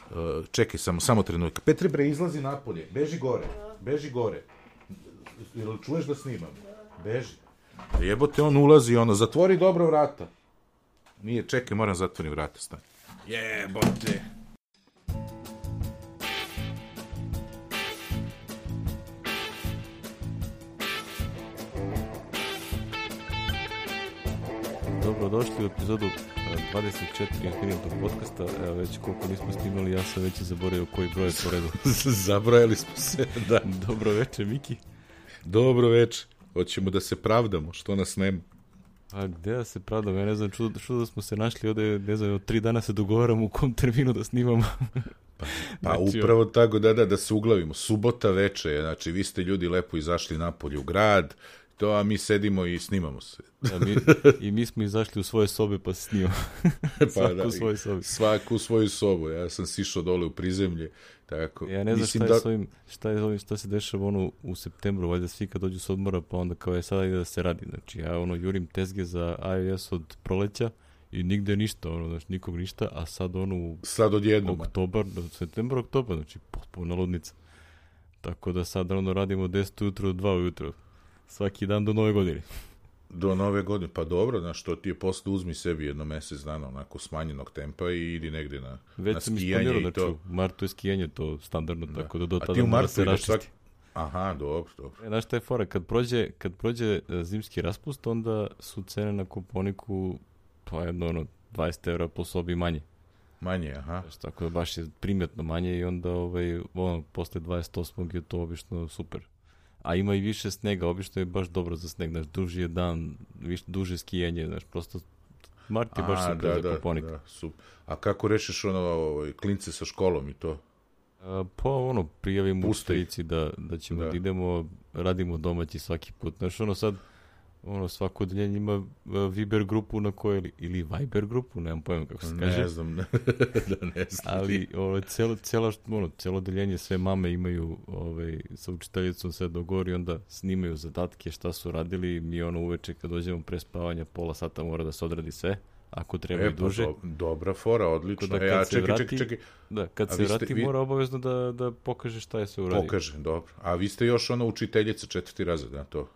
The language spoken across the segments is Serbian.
Čekaj, samo trenutak. Petre, bre, izlazi napolje. Beži gore. Jel čuješ da snimam? Beži. Jebote, on ulazi, zatvori dobro vrata. Nije, čekaj, moram zatvorim vrata, stani. Jebote. Dobrodošli u epizodu 24 Infinitog podcasta. Evo već koliko nismo snimali, ja sam već zaboravio koji broj je po redu. Zabrojali smo se, da. Dobro večer, Miki. Dobro večer. Hoćemo da se pravdamo, što nas nema. A gde da se pravdamo? Ja ne znam, čudo smo se našli ovde, ne znam, od 3 dana se dogovaramo u kom terminu da snimamo. Pa znači, upravo tako, da se uglavimo. Subota veče, znači vi ste ljudi lepo izašli napolje u grad, to, a mi sedimo i snimamo se. Mi smo izašli u svoje sobe pa se snimamo. Svako u svojoj sobi. Svaku u svoju sobu. Ja sam sišao dole u prizemlje. Tako. Ja ne znam šta je šta se dešava u septembru, valjda svi kad dođu s odmora pa onda kao je sada ide da se radi. Znači ja jurim tezge za iOS od proleća i nigde ništa, znači nikog ništa, a sad odjednom. Septembar, oktobar, znači potpuno ludnica. Tako da sad radimo 10 ujutro do 2 ujutro. Svaki dan do nove godine. Do nove godine, pa dobro, znaš, to ti je posle uzmi sebi jedno mesec dana onako smanjenog tempa i idi negdje na skijanje. Već sam isplanirao, znači u martu je skijanje to standardno, da. Tako da do tada mora se raščisti. Aha, dobro. Znaš šta je fora, kad prođe zimski raspust, onda su cene na kuponiku pa jedno 20 € po sobi manje. Manje, aha. Znači, tako da baš je primjetno manje i onda posle 28. je to obično super. A ima i više snega, obično je baš dobro za sneg, znaš, duži je dan, duže skijanje, znaš, prosto mart je baš super za kuponik. Da, super. A kako rešiš klince sa školom i to? Pa prijavimo u stajici da ćemo da idemo, radimo domaći svaki put, znaš, sad, svako odeljenje ima Viber grupu na kojoj, ili Viber grupu, nemam pojma kako se kaže. Ne znam, ne znam. Ali cijelo odeljenje, sve mame imaju sa učiteljicom sve dogovori, onda snimaju zadatke šta su radili, mi uveče kad dođemo pre spavanja pola sata mora da se odradi sve, ako treba i duže. Dobra fora, odlično. Čekaj. Da, kad se vrati mora obavezno da pokaže šta je sve uradio. Pokaže, dobro. A vi ste još učiteljica 4. razred, na to?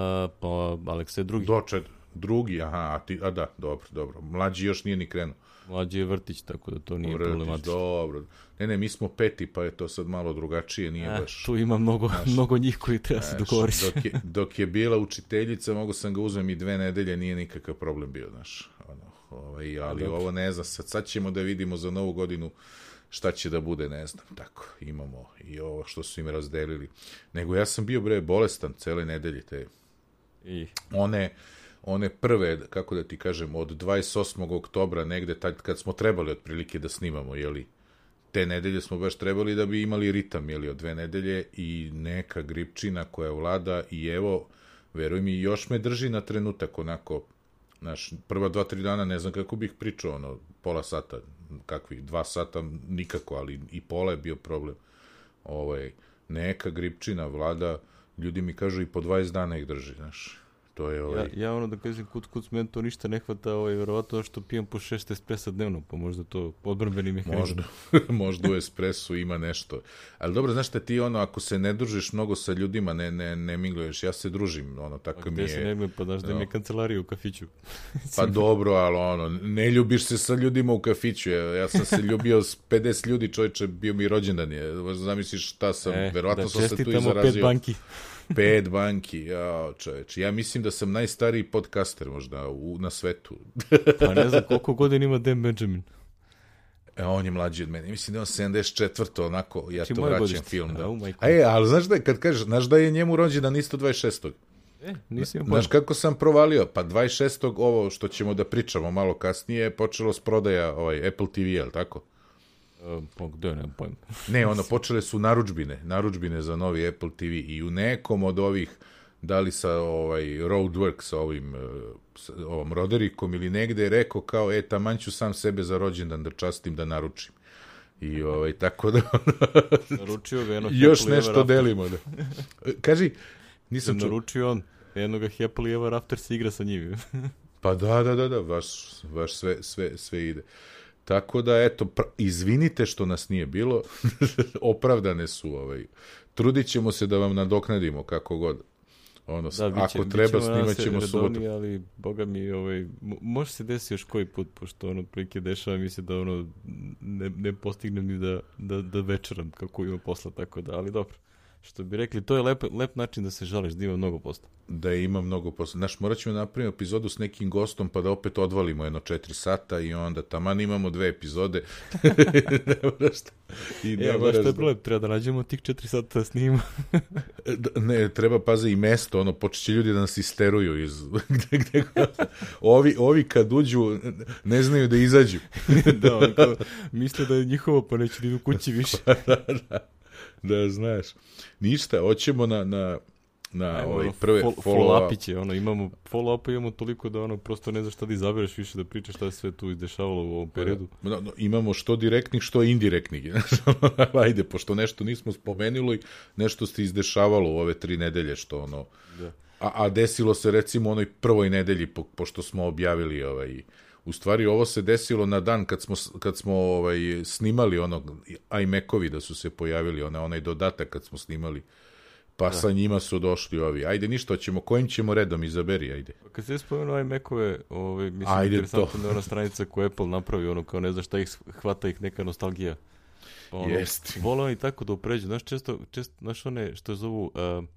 Pa Aleksa je drugi. Drugi, aha, da, dobro. Mlađi još nije ni krenuo. Mlađi je vrtić, tako da to nije problematično. Dobro. Ne, mi smo 5, pa je to sad malo drugačije, nije baš. Tu ima mnogo njih koji treba se dogovoriti. Dok je bila učiteljica, mogu sam ga uzmem i 2 nedelje, nije nikakav problem bio, znaš. Ali ovo ne znam, sad ćemo da vidimo za novu godinu šta će da bude, ne znam, tako, imamo i ovo što su im razdelili. Nego ja sam bio, bolestan cele nedelje, te one prve, kako da ti kažem, od 28. oktobra negde, kad smo trebali otprilike da snimamo, jeli, te nedelje smo baš trebali da bi imali ritam, jeli, od 2 nedelje i neka gripčina koja vlada i evo, veruj mi, još me drži na trenutak, onako, znaš, prva 2-3 dana ne znam kako bih pričao, pola sata, kakvih 2 sata, nikako, ali i pola je bio problem. Neka gripčina vlada, ljudi mi kažu i po 20 dana ih drži, znaš. To je Ja da kažem, kuc, meni to ništa ne hvata, verovatno što pijem po 6 espresa dnevno, pa možda to odbrambeni mehanizam. Možda u espresu ima nešto. Ali dobro, znaš šta ti, ako se ne družiš mnogo sa ljudima, ne mingluješ, ja se družim, tako mi je. Gde se ne mingluješ, pa znaš da im je kancelarija u kafiću. Pa dobro, ali ne ljubiš se sa ljudima u kafiću, ja sam se ljubio s 50 ljudi, čovječe, bio mi rođendan je, zamisliš šta sam, verovatno sam se tu i zarazio. Da čestitamo 5 banki. 5 banki, jao čoveč. Ja mislim da sam najstariji podcaster možda na svetu. Pa ne znam koliko godina ima Dan Benjamin. On je mlađi od mene. Mislim da on 74. onako, ja to vraćam film. Da. Ali znaš da je njemu rođendan isto 26. Nisam imao. Znaš kako sam provalio? Pa 26. ovo što ćemo da pričamo malo kasnije počelo s prodaja Apple TV, je li tako? Gde, nemam pojma. Ne, počele su narudžbine za novi Apple TV i u nekom od ovih, da li sa Roadwork, sa ovom Roderikom ili negde je rekao kao, taman ću sam sebe za rođendan da častim da naručim. I tako da naručio ga još nešto delimo. Da. Kaži, nisam naručio on jednog Happily Ever After se igra sa njim. Pa da, baš sve ide. Tako da, eto, izvinite što nas nije bilo, opravdane su, trudit ćemo se da vam nadoknadimo kako god. Ono, da, ako treba, snimat ćemo subotu. Ali, boga mi, može se desiti još koji put, pošto ono prilike dešava, mislim da ono ne postignem ni da večeram kako ima posla, tako da, ali dobro. Što bi rekli, to je lep način da se žališ, da ima mnogo posla. Da ima mnogo posla. Znaš, morat ćemo napraviti epizodu s nekim gostom, pa da opet odvalimo 4 sata i onda taman imamo 2 epizode. Što je problem? Treba da nađemo tih 4 sata da snimimo. Ne, treba pazi i mesto, počeće ljudi da nas isteruju iz... ovi kad uđu, ne znaju da izađu. Da, misle da je njihovo, pa neće da idu kući više. Da, znaš. Ništa, hoćemo na prve follow-upiće, imamo follow-up, imamo toliko da prosto ne znaš šta da izabereš više da pričaš šta se sve tu izdešavalo u ovom periodu. Imamo što direktnih, što indirektnih. Ajde, pošto nešto nismo spomenuli, nešto se izdešavalo u ove 3 nedelje, što Da. A desilo se recimo u onoj prvoj nedelji, pošto smo objavili u stvari ovo se desilo na dan kad smo snimali iMac-ovi da su se pojavili, onaj dodatak kad smo snimali, pa sa njima su došli ovi. Ajde, ništa, kojim ćemo redom, izaberi, ajde. Kad se spomenuo iMac-ove, mislim, interesantno da je ona stranica koju Apple napravi, kao ne znaš šta ih hvata ih neka nostalgija. Jest. Vole oni tako da upređu. Znaš, često, znaš one što zovu,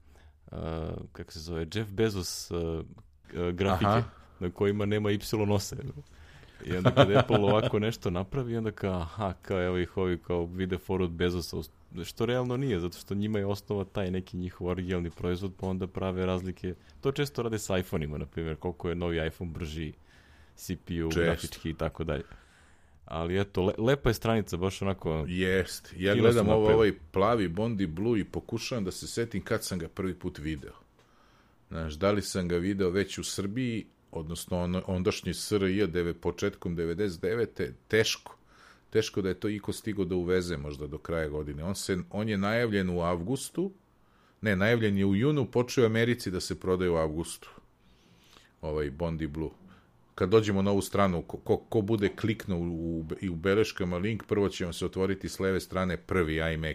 kako se zove, Jeff Bezos grafike, na kojima nema Y nose. I onda kad Apple ovako nešto napravi, onda evo ih ovi kao vide foru od Bezosa, što realno nije, zato što njima je osnova taj neki njihov originalni proizvod, pa onda prave razlike. To često rade sa iPhone-ima, na primjer, koliko je novi iPhone brži, CPU, grafički i tako dalje. Ali eto, lepa je stranica, baš onako... Jest, ja gledam ovaj plavi Bondi Blue i pokušavam da se setim kad sam ga prvi put video. Znaš, da li sam ga video već u Srbiji, odnosno ondašnji SRJ početkom 99. Teško da je to iko stigo da uveze možda do kraja godine. On je najavljen u avgustu, najavljen je u junu, počeo u Americi da se prodaje u avgustu. Ovaj Bondi Blue. Kad dođemo na ovu stranu, ko bude kliknuo u beleškama link, prvo će vam se otvoriti s leve strane prvi iMac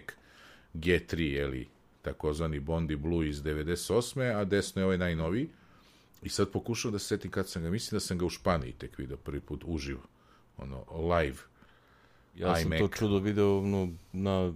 G3, takozvani Bondi Blue iz 98. a desno je ovaj najnoviji. I sad pokušam da se setim kad sam ga, mislim da sam ga u Španiji tek video prvi put uživo, live. Ja sam to čudo video na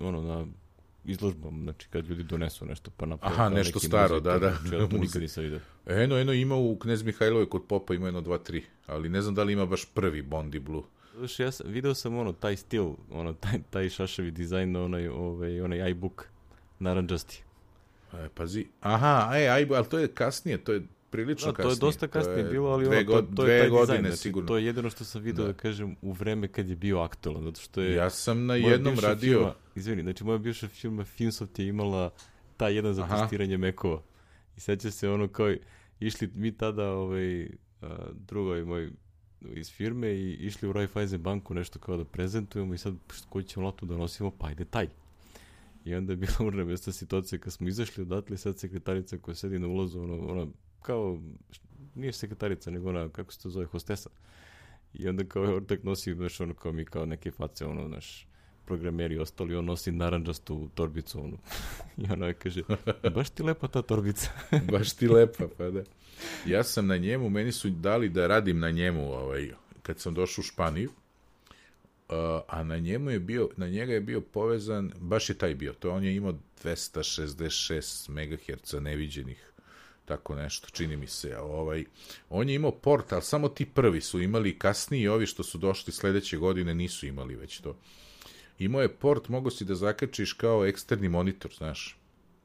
izložbom, znači kad ljudi donesu nešto pa napravi. Aha, nešto staro, da. Ja to nikad nisam video. Eno, ima u Knez Mihajlove kod Popa, ima 2, 3, ali ne znam da li ima baš prvi Bondi Blue. Video sam taj stil, taj šaševi dizajn, onaj iBook, naranđasti. Pazi, ali to je kasnije, to je prilično kasnije. To je dosta kasnije bilo, ali to je taj dizajn. Znači, to je jedino što sam video, da kažem, u vreme kad je bio aktualan. Zato što je, ja sam na jednom radio... Izvini, znači moja bivša firma Finsoft je imala taj jedan za testiranje Mac-ova. I seća se kao išli mi tada, drugovi moj iz firme i išli u Raiffeisen banku nešto kao da prezentujemo i sad koji ćemo latu da nosimo, pa ajde taj. I onda je bila urnebesna situacija kad smo izašli odatle, sad sekretarica koja sedi na ulazu, ona kao, nije sekretarica, nego ona, kako se to zove, hostesa. I onda kao ortak nosi, kao mi kao neke face, programeri ostali, on nosi naranđastu torbicu, I ona kaže, baš ti lepa ta torbica. Baš ti lepa, pa da. Ja sam na njemu, meni su dali da radim na njemu, kad sam došao u Španiju, a na njega je bio povezan, baš je taj bio, on je imao 266 MHz neviđenih, tako nešto, čini mi se. On je imao port, ali samo ti prvi su imali, kasniji ovi što su došli sledeće godine nisu imali već to. Imao je port, mogo si da zakačiš kao eksterni monitor, znaš.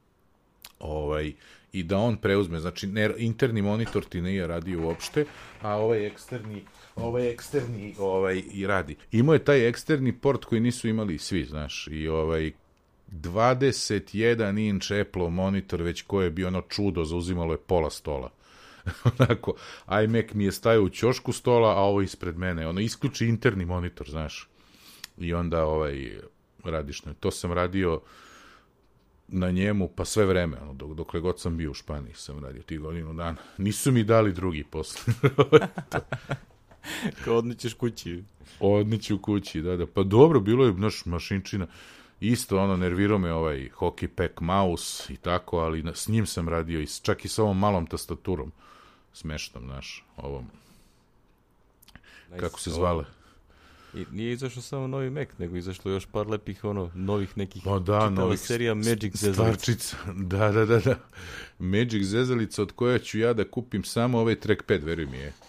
I da on preuzme, znači interni monitor ti nije radio uopšte, a ovaj eksterni i radi. Imao je taj eksterni port koji nisu imali svi, znaš, i 21 inč Apple monitor, već koje je bio čudo, zauzimalo je pola stola. Onako, iMac mi je stajao u ćošku stola, a ovo ispred mene, isključi interni monitor, znaš, i onda radiš, to sam radio na njemu, pa sve vreme, dokle god sam bio u Španiji sam radio tih godinu dana. Nisu mi dali drugi posle. Kao odnećeš kući. Odneću kući, da. Pa dobro, bilo je naš mašinčina. Isto, nervirao me ovaj Hockey Pack mouse i tako, ali s njim sam radio, čak i sa ovom malom tastaturom. Smešnom, znaš, ovom. Nice. Kako se zvale? I nije izašao samo novi Mac, nego izašlo još par lepih, novih nekih, novih serija Magic Zezalica. Da. Magic Zezalica, od koja ću ja da kupim samo ovaj trackpad, veruj mi je.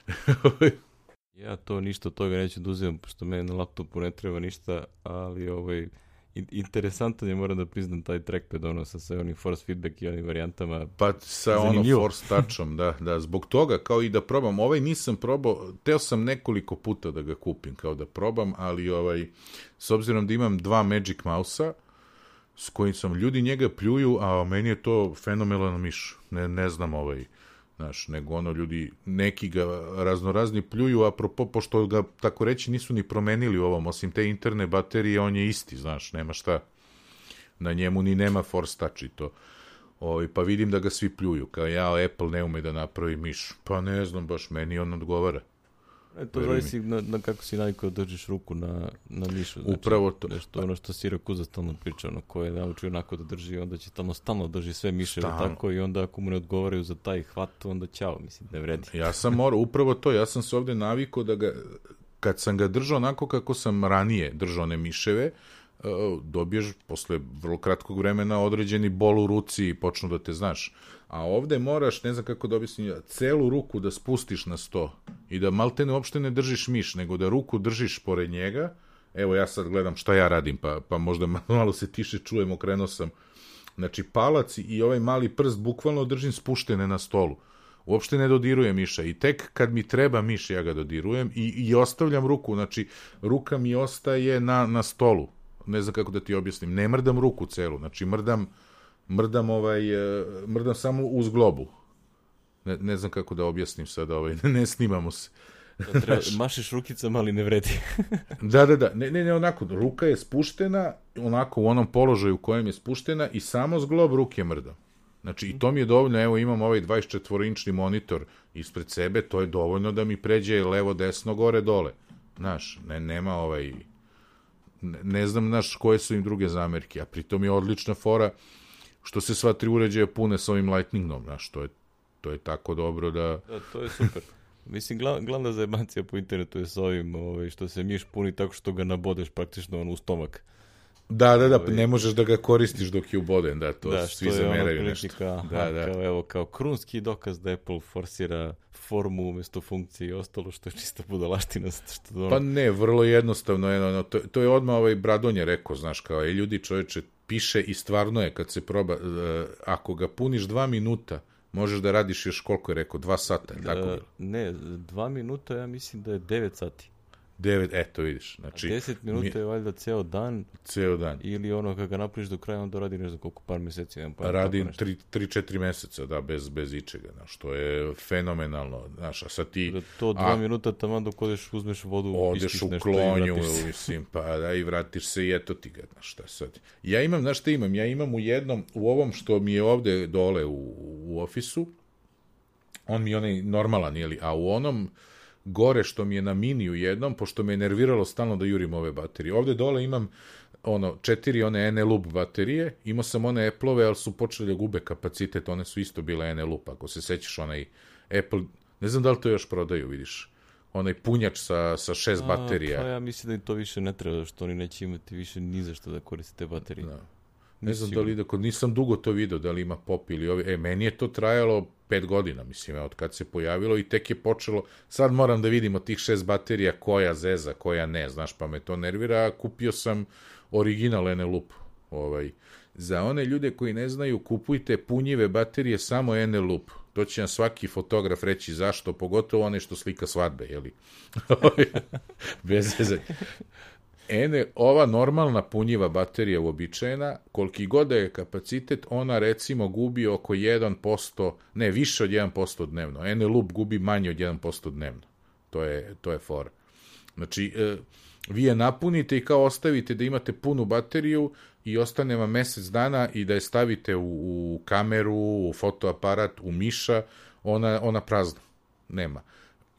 Ja to ništa toga neću da uzimam, pošto meni na laptopu ne treba ništa, ali interesantan je, moram da priznam, taj trackpad, sa onim force feedback i onim varijantama. Pa sa force touchom, da, zbog toga, kao i da probam. Nisam probao, teo sam nekoliko puta da ga kupim, kao da probam, ali s obzirom da imam 2 Magic Mouse-a, s kojim sam, ljudi njega pljuju, a meni je to fenomenalan miš. Ne znam znaš, nego ljudi, neki ga raznorazni pljuju, apropo, pošto ga, tako reći, nisu ni promenili u ovom, osim te interne baterije, on je isti, znaš, nema šta. Na njemu ni nema force touch i to. Pa vidim da ga svi pljuju, kao Apple ne ume da napravi miš. Pa ne znam, baš meni on odgovara. To zavisi na kako si navikao da držiš ruku na mišu. Znači, upravo to. Nešto što Sirakuza stalno priča, ko je naučio onako da drži, onda će stalno drži sve miševe tako, i onda ako mu ne odgovaraju za taj hvat, onda ćao, mislim, ne vredi. Ja sam morao, upravo to, ja sam se ovde navikao da ga, kad sam ga držao onako kako sam ranije držao one miševe, dobiješ posle vrlo kratkog vremena određeni bol u ruci i počnu da te znaš. A ovde moraš, ne znam kako da objasnim, celu ruku da spustiš na sto i da maltene uopšte ne držiš miš, nego da ruku držiš pored njega. Evo ja sad gledam šta ja radim, pa možda malo se tiše čujem, okrenuo sam. Znači palac i ovaj mali prst bukvalno držim spuštene na stolu. Uopšte ne dodirujem miša i tek kad mi treba miš ja ga dodirujem i ostavljam ruku, znači ruka mi ostaje na stolu. Ne znam kako da ti objasnim, ne mrdam ruku celu, znači mrdam samo uz globu. Ne znam kako da objasnim sada, ne snimamo se. Mašiš rukicama, ali ne vredi. Da. Ne, onako, ruka je spuštena, onako u onom položaju u kojem je spuštena i samo zglob ruke mrdam. Znači, i to mi je dovoljno, evo imam 24-inčni monitor ispred sebe, to je dovoljno da mi pređe levo, desno, gore, dole. Znaš, nema ne znam, znaš, koje su im druge zamerke, a pritom je odlična fora što se sva 3 uređaja pune sa ovim Lightningom, znaš, to je tako dobro da... Da, to je super. Mislim, glavna zajebancija po internetu je s ovim, što se miš puni tako što ga nabodeš praktično u stomak. Da, ne možeš da ga koristiš dok je uboden, to svi zameraju nešto. Kao krunski dokaz da Apple forsira formu umjesto funkcije i ostalo, što je čista budalaština. Pa ne, vrlo jednostavno, to je odmah Bradonje rekao, znaš, kao ljudi, čoveče, piše i stvarno je kad se proba, ako ga puniš 2 minuta, možeš da radiš još koliko je rekao, 2 sata, tako bilo? Ne, 2 minuta, ja mislim da je 9 sati. 9, eto vidiš. Znači, 10 minuta je valjda ceo dan. Ceo dan. Ili kada ga napraviš do kraja, onda radi ne znam koliko, par meseci. Radi 3-4 meseca, da, bez ičega, znaš, to je fenomenalno, znaš, a sad ti... To 2 minuta taman dok uzmeš vodu, odeš u klonju, mislim, pa da, i vratiš se i eto ti ga, znaš, šta sad. Ja imam, znaš šta imam? Ja imam u ovom što mi je ovde dole u ofisu, on mi je onaj normalan, jeli, a u onom gore što mi je na miniju jednom, pošto me je nerviralo stalno da jurim ove baterije. Ovde dole imam 4 one Eneloop baterije, imao sam one Apple-ove, ali su počeli da gube kapacitet, one su isto bile Eneloop, ako se sećaš onaj Apple, ne znam da li to još prodaju, vidiš, onaj punjač sa 6 baterija. Pa ja mislim da im to više ne treba, što oni neće imati više ni za što da koriste te baterije. Da. Ne znam da li, nisam dugo to video, da li ima pop ili ovi. Meni je to trajalo 5 godina, mislim, od kad se pojavilo i tek je počelo, sad moram da vidimo tih 6 baterija, koja zeza, koja ne, znaš, pa me to nervira, kupio sam original Eneloop. Za one ljude koji ne znaju, kupujte punjive baterije, samo Eneloop. To će nam svaki fotograf reći zašto, pogotovo one što slika svadbe, jeli? Bez zezanja. Ova normalna punjiva baterija uobičajena, koliki god da je kapacitet, ona recimo gubi oko 1%, ne, više od 1% dnevno. Eneloop gubi manje od 1% dnevno. To je fora. Znači, vi je napunite i kao ostavite da imate punu bateriju i ostane vam mesec dana i da je stavite u kameru, u fotoaparat, u miša, ona prazna. Nema.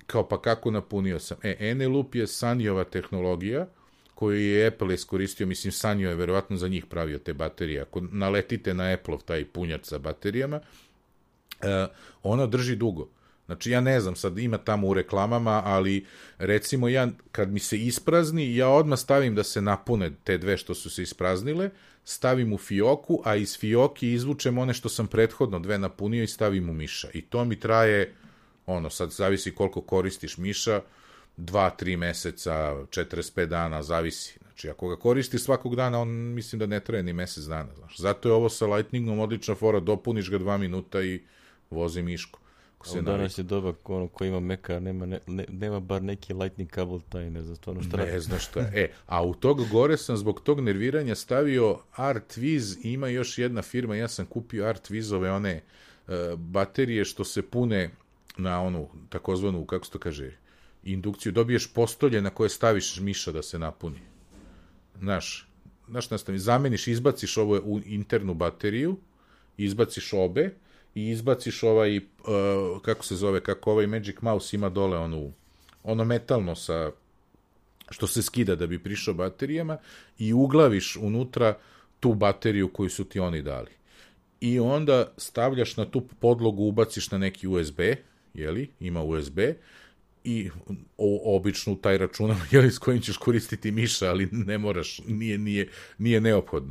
kao pa kako napunio sam. Eneloop je Sanjova tehnologija koju je Apple iskoristio, mislim Sanjo je verovatno za njih pravio te baterije. Ako naletite na Apple-ov taj punjač sa baterijama, ona drži dugo. Znači, ja ne znam, sad ima tamo u reklamama, ali recimo ja, kad mi se isprazni, ja odmah stavim da se napune te dve što su se ispraznile, stavim u fioku, a iz fioki izvučem one što sam prethodno dve napunio i stavim u miša. I to mi traje, sad zavisi koliko koristiš miša, 2-3 meseca, 45 dana, zavisi. Znači, ako ga koristiš svakog dana, on mislim da ne traje ni mesec dana. Znaš. Zato je ovo sa Lightningom odlična fora, dopuniš ga 2 minuta i vozi miško. Danas je doba ko ima Maca, nema bar neki Lightning kabel taj, ne znam stvarno šta radi. Ne znam šta. A u tog gore sam zbog tog nerviranja stavio Artviz i ima još jedna firma, ja sam kupio Artvizove one baterije što se pune na onu takozvanu, kako se to kaže, indukciju, dobiješ postolje na koje staviš miša da se napuni. Znaš nastavi, zameniš, izbaciš ovo u internu bateriju, izbaciš obe i izbaciš ovaj, kako se zove, kako ovaj Magic Mouse ima dole ono metalno sa, što se skida da bi prišao baterijama i uglaviš unutra tu bateriju koju su ti oni dali. I onda stavljaš na tu podlogu, ubaciš na neki USB, ima USB, i obično taj računar s kojim ćeš koristiti miša, ali ne moraš, nije neophodno,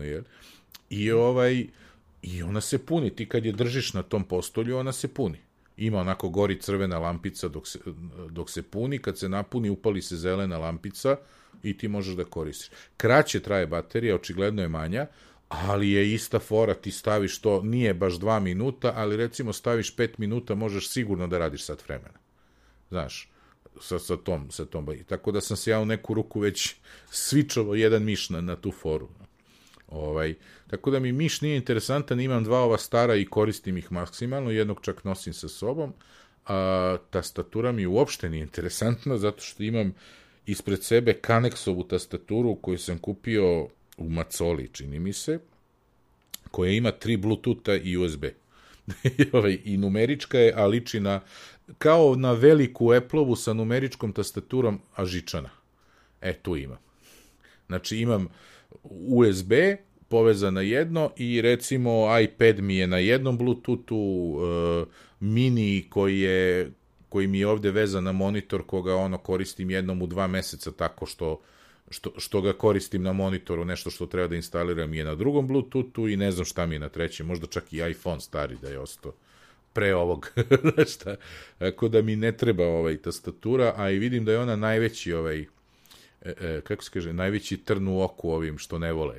I ona se puni, ti kad je držiš na tom postolju, ona se puni. Ima onako gori crvena lampica dok se puni, kad se napuni upali se zelena lampica i ti možeš da koristiš. Kraće traje baterija, očigledno je manja, ali je ista fora, ti staviš to, nije baš 2 minuta, ali recimo staviš 5 minuta, možeš sigurno da radiš sat vremena. Znaš, sa tom. Tako da sam se ja u neku ruku već svičovao jedan miš na tu foru. Tako da mi miš nije interesantan, imam 2 ova stara i koristim ih maksimalno, jednog čak nosim sa sobom, a tastatura mi uopšte nije interesantna, zato što imam ispred sebe Canexovu tastaturu koju sam kupio u Macoli, čini mi se, koja ima 3 Bluetootha i USB. I numerička je, a liči kao na veliku Apple-ovu sa numeričkom tastaturom, a žičana. Tu imam. Znači imam USB povezan na jedno i recimo iPad mi je na jednom Bluetoothu, mini koji mi je ovde vezan na monitor, koga koristim jednom u 2 meseca tako što ga koristim na monitoru, nešto što treba da instaliram je na drugom Bluetoothu i ne znam šta mi je na trećem, možda čak i iPhone stari da je ostao pre ovog. Tako da mi ne treba tastatura, a i vidim da je ona najveći kako se kaže, najveći trn u oku ovim što ne vole.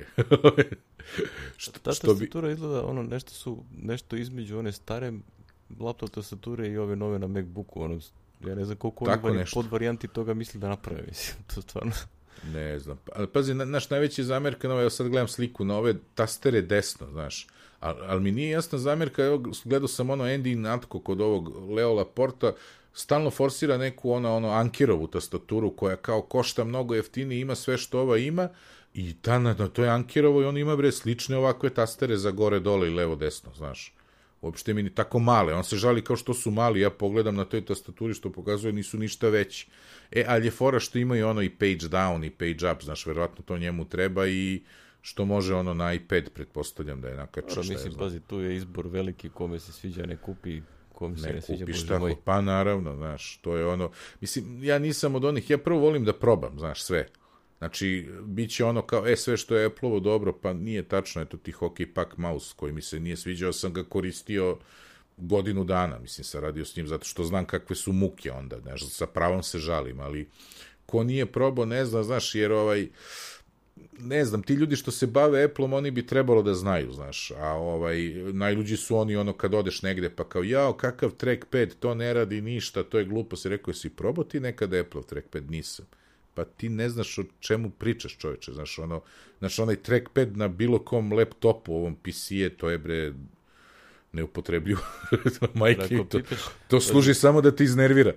Ta tastatura izgleda nešto između one stare laptop tastature i ove nove na MacBooku. Ja ne znam koliko oni pod varijanti toga misli da naprave. Mislim, to stvarno... Ne znam. Ali pazi, naš najveći zamjerka, ja sad gledam sliku na ove tastere desno, znaš. Ali mi nije jasna zamjerka, evo, gledao sam Andy Natko kod ovog Leo Laporta, stalno forsira neku Ankerovu tastaturu koja kao košta mnogo jeftinije, ima sve što ova ima i na toj Ankerovoj on ima slične ovakve tastere za gore, dole i levo, desno, znaš. Uopšte mi ni tako male, on se žali kao što su mali, ja pogledam na toj tastaturi što pokazuje nisu ništa veći. Ali je fora što imaju i page down i page up, znaš, verovatno to njemu treba i što može na iPad, pretpostavljam da je nakače. Mislim, pazi, tu je izbor veliki, kome se sviđa, ne kupi, kome se ne sviđa, bože moj. Pa naravno, znaš, to je mislim, ja nisam od onih, ja prvo volim da probam, znaš, sve. Znači, bit će kao, sve što je Apple-ovo dobro, pa nije tačno, eto ti Hockey Puck mouse koji mi se nije sviđao, sam ga koristio godinu dana, mislim, sam radio s njim, zato što znam kakve su muke onda, znaš, sa pravom se žalim, ali ko nije probao, ne zna, znaš, jer ne znam, ti ljudi što se bave Apple-om, oni bi trebalo da znaju, znaš, a najluđi su oni kad odeš negde, pa kao, jao, kakav trackpad, to ne radi ništa, to je glupo, se rekao, jesi probao ti nekada Apple-ov trackpad? Nisam. Pa ti ne znaš o čemu pričaš, čoveče, znaš, onaj trackpad na bilo kom laptopu, ovom PC-e, to je, neupotrebljivo. Majke, to služi samo da ti iznervira.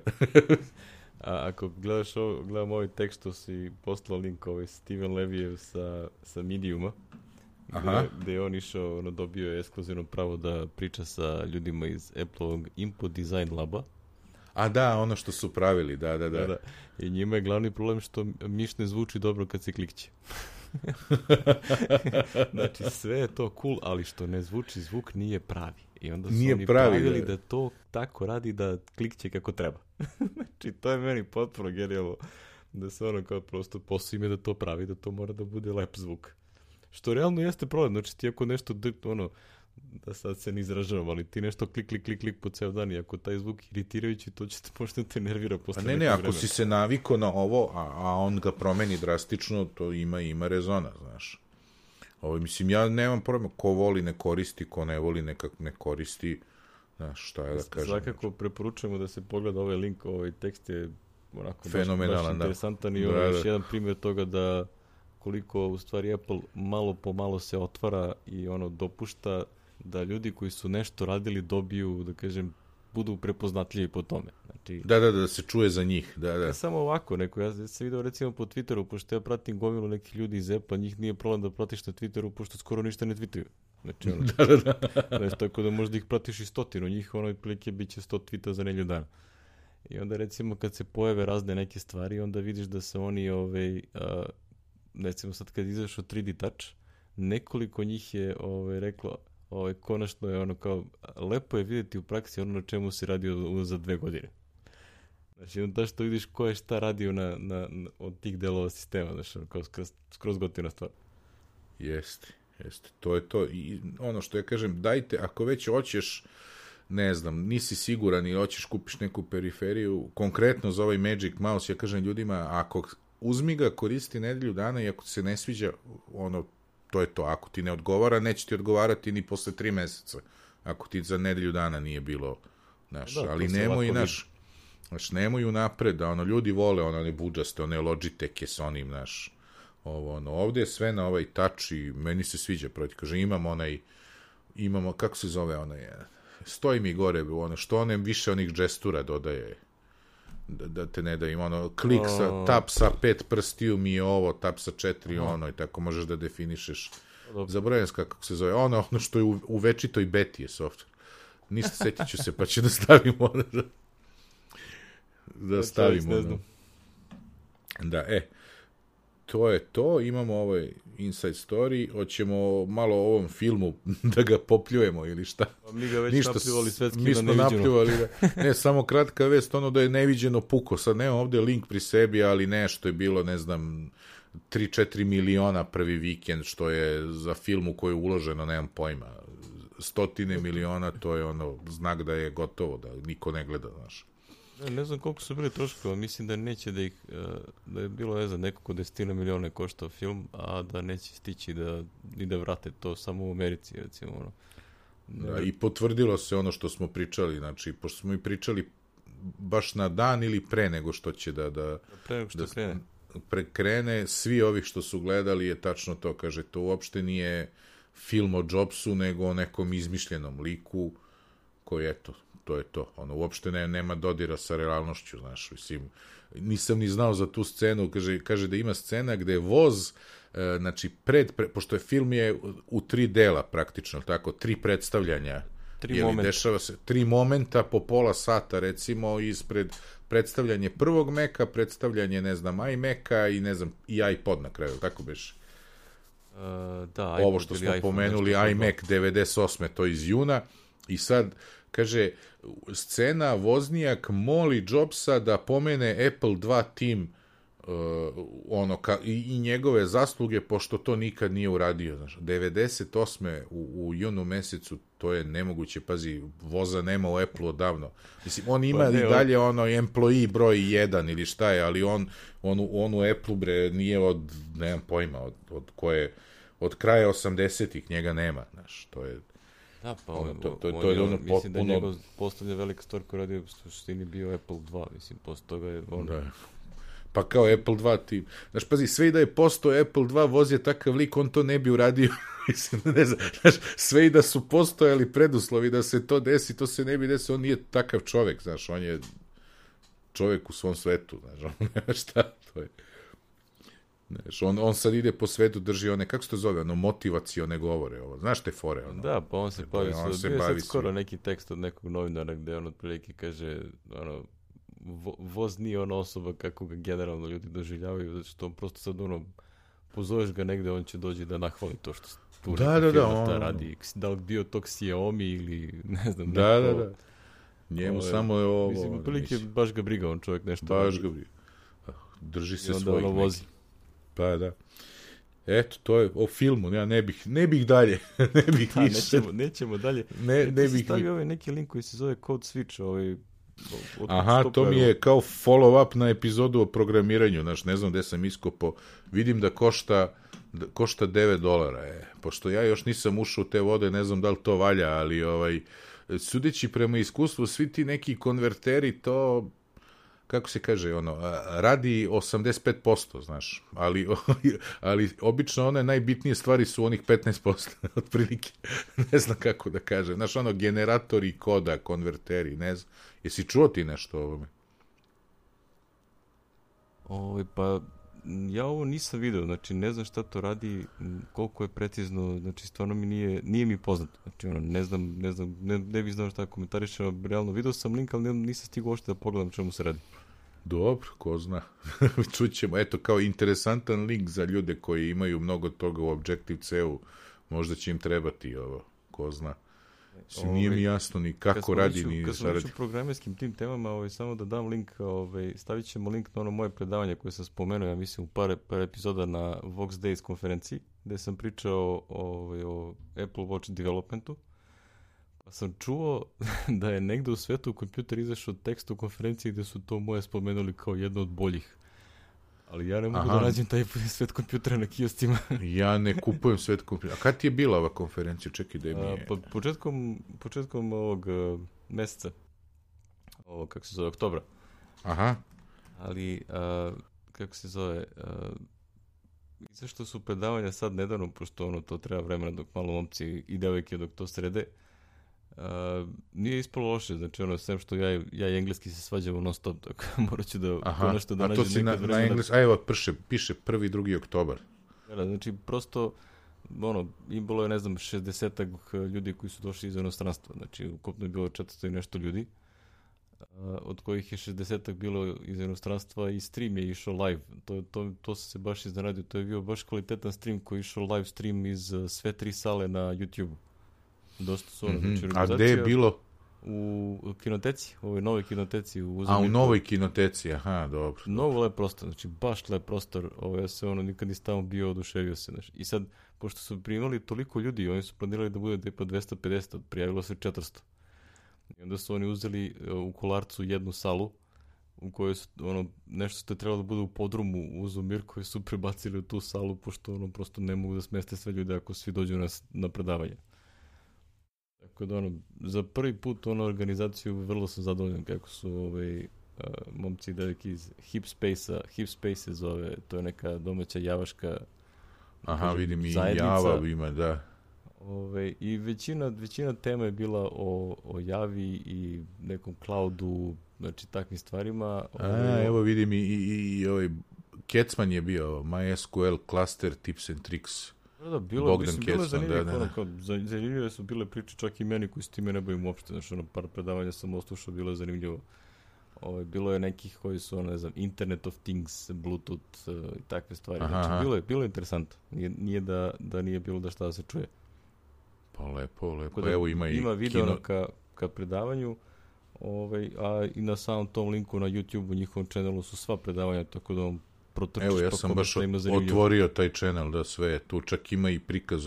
A ako gledam ovaj tekst što si poslao link, Steven Levijev sa Mediuma, gde je on išao, dobio je ekskluzivno pravo da priča sa ljudima iz Apple-ovog Input Design Laba. A da, ono što su pravili, da. Da. I njima je glavni problem što miš ne zvuči dobro kad se klikće. Znači, sve je to cool, ali što ne zvuči, zvuk nije pravi. I onda su oni pravili da to tako radi da klikće kako treba. Znači, to je meni potpuno genijalno. Da se ono kao prosto posao im je da to pravi, da to mora da bude lep zvuk. Što realno jeste problem. Znači, ti ako nešto da sad se ne izražavam, ali ti nešto klik po ceo dan i ako taj zvuk iritirajući, to će te možda te nervira posle nekog vremena. Ako si se navikao na ovo, a on ga promeni drastično, to ima rezona, znaš. Mislim, ja nemam problema, ko voli ne koristi, ko ne voli ne koristi, znaš, šta je da kažem. Svakako preporučujemo da se pogleda ovaj link, ovaj tekst je onako fenomenalan, baš interesantan i ovo je još jedan primjer toga da koliko u stvari Apple malo po malo se otvara i dopušta da ljudi koji su nešto radili dobiju, da kažem, budu prepoznatljivi po tome. Znači, da se čuje za njih. Da. Ne samo ovako, ja sam vidio recimo po Twitteru, pošto ja pratim gomilu nekih ljudi iz Apple, njih nije problem da pratiš na Twitteru, pošto skoro ništa ne tweetuju. Znači, znači, tako da možda ih pratiš i 100, njih otprilike bit će 100 tweeta za nedelju dana. I onda recimo kad se pojave razne neke stvari, onda vidiš da se oni, recimo sad kad izašao 3D Touch, nekoliko njih je reklo, konačno je kao, lepo je vidjeti u praksi ono na čemu si radio za 2 godine. Znači, onda što vidiš ko je šta radio od tih delova sistema, znači, kao skroz gotivna stvar. Jeste. To je to. I ono što ja kažem, dajte, ako već hoćeš, ne znam, nisi siguran i hoćeš kupiš neku periferiju, konkretno za ovaj Magic Mouse, ja kažem ljudima, ako uzmi ga, koristi nedelju dana i ako se ne sviđa, to je to. Ako ti ne odgovara, neće ti odgovarati ni posle 3 meseca. Ako ti za nedelju dana nije bilo, ali nemoj unapred, da ljudi vole one budžaste, one Logitech s onim, ovdje je sve na ovaj touch i meni se sviđa, kaže, imamo, kako se zove stoji mi gore, što više onih gestura dodaje, da te ne da ima klik tap sa 5 prstiju mi je ovo, tap sa 4 i tako možeš da definišeš. Zaboravim kako se zove, ono što je u večitoj beti je software. Niste, setit ću se, pa ću da stavimo to je to, imamo ovaj Inside Story, hoćemo malo o ovom filmu da ga popljujemo ili šta? Mi ga već napljuvali svetski na neviđeno. Ne, samo kratka vest, da je neviđeno puko, sad nemam ovdje link pri sebi, ali nešto je bilo, ne znam, 3-4 miliona prvi vikend, što je za film u koji je uloženo, nemam pojma, 100 miliona, to je znak da je gotovo, da niko ne gleda, znaš. Ne znam koliko su bili troškova, mislim da neće da je bilo, nekako 10 miliona koštao film, a da neće stići da vrate to samo u Americi, recimo. Da, i potvrdilo se ono što smo pričali, znači, pošto smo i pričali baš na dan ili pre nego što će pre nego što krene, svi ovih što su gledali je tačno to, kaže, to uopšte nije film o Jobsu, nego o nekom izmišljenom liku koji, eto, to je to. Uopšte nema dodira sa realnošću, znaš, mislim, nisam ni znao za tu scenu, kaže da ima scena gde je voz, znači, pošto je film je u 3 dela praktično, tako, 3 predstavljanja, 3 momenta. Dešava se 3 momenta po pola sata, recimo, ispred predstavljanje prvog Maca, predstavljanje, ne znam, iMaca i, ne znam, i iPod na kraju, tako beš? Da, ovo što smo pomenuli, iMac 98. to iz juna, i sad, kaže, scena voznijak moli Jobsa da pomene Apple II tim i njegove zasluge, pošto to nikad nije uradio. Znaš, 98. u junu mesecu, to je nemoguće, pazi, voza nema u Apple odavno. Mislim, on ima i dalje employee broj 1 ili šta je, ali on u Apple, bre, nije nemam pojma, od kraja 80-ih njega nema, znaš, to je. Da, pa mislim da je njegov postavlja velika stvar koja radi u suštini bio Apple II, mislim, posle toga je Pa kao Apple II tim. Znaš, pazi, sve i da je postao Apple II voz je takav lik, on to ne bi uradio. Mislim, ne znam, znaš, sve i da su postojali preduslovi da se to desi, to se ne bi desilo, on nije takav čovek, znaš, on je čovek u svom svetu, znaš, on nema šta, to je. Znaš, on sad ide po svetu, drži one, kako se to zove, motivacione govore, znaš te fore, Da, pa on se bavi, bio sad skoro neki tekst od nekog novinara gde on otprilike kaže, voz nije ona osoba kako ga generalno ljudi doživljavaju, zato što on prosto sad ono, pozoveš ga negde, on će dođi da nahvali to što tu firma radi. Da li bio tog Xiaomi ili ne znam. Da. Njemu samo je ovo. Mislim, prilike baš ga briga on čovjek nešto. Baš ga briga. Drži se svojih ono vozi. Pa da. Eto, to je o filmu, ja ne bih dalje. Ne bih više. Nećemo dalje. Ne bih. Stavio ovaj neki link koji se zove Code Switch, Aha, to mi je kao follow-up na epizodu o programiranju, znaš, ne znam gde sam iskopao, vidim da košta $9. Pošto ja još nisam ušao u te vode, ne znam da li to valja, ali sudeći prema iskustvu, svi ti neki konverteri to, kako se kaže, radi 85%, znaš, ali obično one najbitnije stvari su onih 15%, otprilike, ne znam kako da kažem, znaš, generatori koda, konverteri, ne znam, jesi čuo ti nešto o ovome? Pa, ja ovo nisam video, znači ne znam šta to radi, koliko je precizno, znači stvarno mi nije mi poznato, znači ne znam, ne bih znao šta komentarišem, realno video sam link, ali nisam stigao uopšte da pogledam čemu se radi. Dobro, ko zna. Čućemo, eto, kao interesantan link za ljude koji imaju mnogo toga u Objective-C-u, možda će im trebati ovo, ko zna. Nije mi jasno ni kako radi, ni šta radi. Kad smo već u programerskim tim temama, samo da dam link, stavit ćemo link na ono moje predavanje koje sam spomenuo, ja mislim, u par epizoda na Vox Days konferenciji, gde sam pričao o Apple Watch developmentu. Pa sam čuo da je negde u svetu kompjuter izašao tekst u konferenciji gde su to moje spomenuli kao jedno od boljih. Ali ja ne mogu da nađem taj svet kompjutera na kioscima. Ja ne kupujem svet kompjutera. A kad ti je bila ova konferencija? Čekaj da je mi je... Početkom ovog meseca. Kako se zove, oktobra. Aha. Ali, kako se zove... Zašto su predavanja sad nedavno, pošto to treba vremena dok malo momci i devojke dok to srede. Nije ispalo loše, znači sem što ja i engleski se svađamo non stop, tako morat ću da konačno da nađem nekad vremena. Na engleski, a evo piše 1. 2. oktobar. Da, znači prosto bilo je, ne znam, 60 ljudi koji su došli iz inostranstva, znači ukupno je bilo 400 i nešto ljudi, od kojih je 60 bilo iz inostranstva i stream je išao live, to sam se baš iznenadio, to je bio baš kvalitetan stream koji je išao live stream iz sve 3 sale na YouTube. Dosta su A gde je bilo? U kinoteci, u ovoj novoj kinoteci. U novoj kinoteci, aha, dobro. Mnogo lep prostor, znači baš lep prostor, ja se nikad nisam tamo bio, oduševio se. Znači. I sad, pošto su primali toliko ljudi, oni su planirali da bude pa 250, prijavilo se 400. I onda su oni uzeli u Kolarcu jednu salu, u kojoj su, nešto što je trebalo da bude u podrumu uz Mir, koji su prebacili u tu salu, pošto prosto ne mogu da smeste sve ljude ako svi dođu na predavanje. Tako da za prvi put organizaciju vrlo sam zadovoljan kako su momci i devojke iz Hipspace se zove, to je neka domaća javaška vidim i zajednica. Java ima, da. I većina tema je bila o Javi i nekom cloudu, znači takvim stvarima. Evo vidim i Kecman je bio, MySQL Cluster Tips and Tricks. Da, bilo zanimljive su bile priče, čak i meni koji s time ne bavim uopšte, znači par predavanja sam oslušao, bilo je zanimljivo. Bilo je nekih koji su, ne znam, Internet of Things, Bluetooth i takve stvari, znači bilo je interesantno, nije da nije bilo da šta da se čuje. Pa lepo, evo ima video ka predavanju, a i na samom tom linku na YouTube u njihovom channelu su sva predavanja, tako da evo, ja sam baš otvorio taj channel, da sve je tu, čak ima i prikaz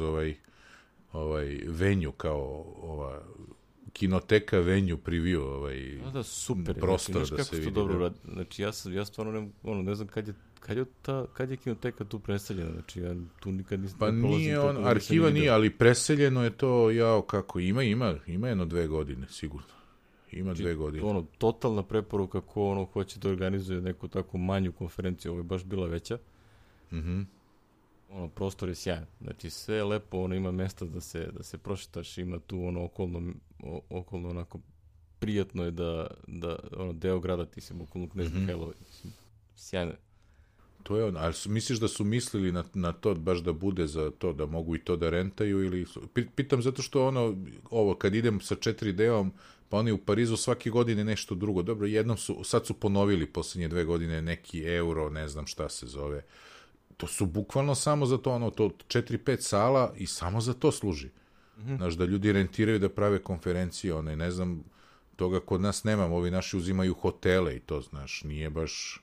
venju, kao kinoteka venju preview, da, super, prostor znači, da se vidi. Dobro radi. Znači, ja stvarno ne znam kad je kinoteka tu preseljena, znači ja tu nikad nisam... Pa nije arhiva nije, ali preseljeno je to, kako, ima jedno 2 godine, sigurno. Ima 2 godine. Totalna preporuka ko hoće da organizuje neku takvu manju konferenciju, ovo je baš bila veća. Prostor je sjajan. Znači sve je lepo, ima mesta da se prošetaš, ima tu okolno onako prijatno je da deo grada ti se okolno Knez Mihajlović. Sjajno je. To je on, ali misliš da su mislili na to baš da bude za to, da mogu i to da rentaju ili... Pitam zato što ovo, kad idem sa 4D-om, pa oni u Parizu svake godine nešto drugo. Dobro, sad su ponovili posljednje 2 godine neki euro, ne znam šta se zove. To su bukvalno samo za to, to 4-5 sala i samo za to služi. Znaš, da ljudi rentiraju da prave konferencije, ne znam, toga kod nas nemam, ovi naši uzimaju hotele i to, znaš, nije baš...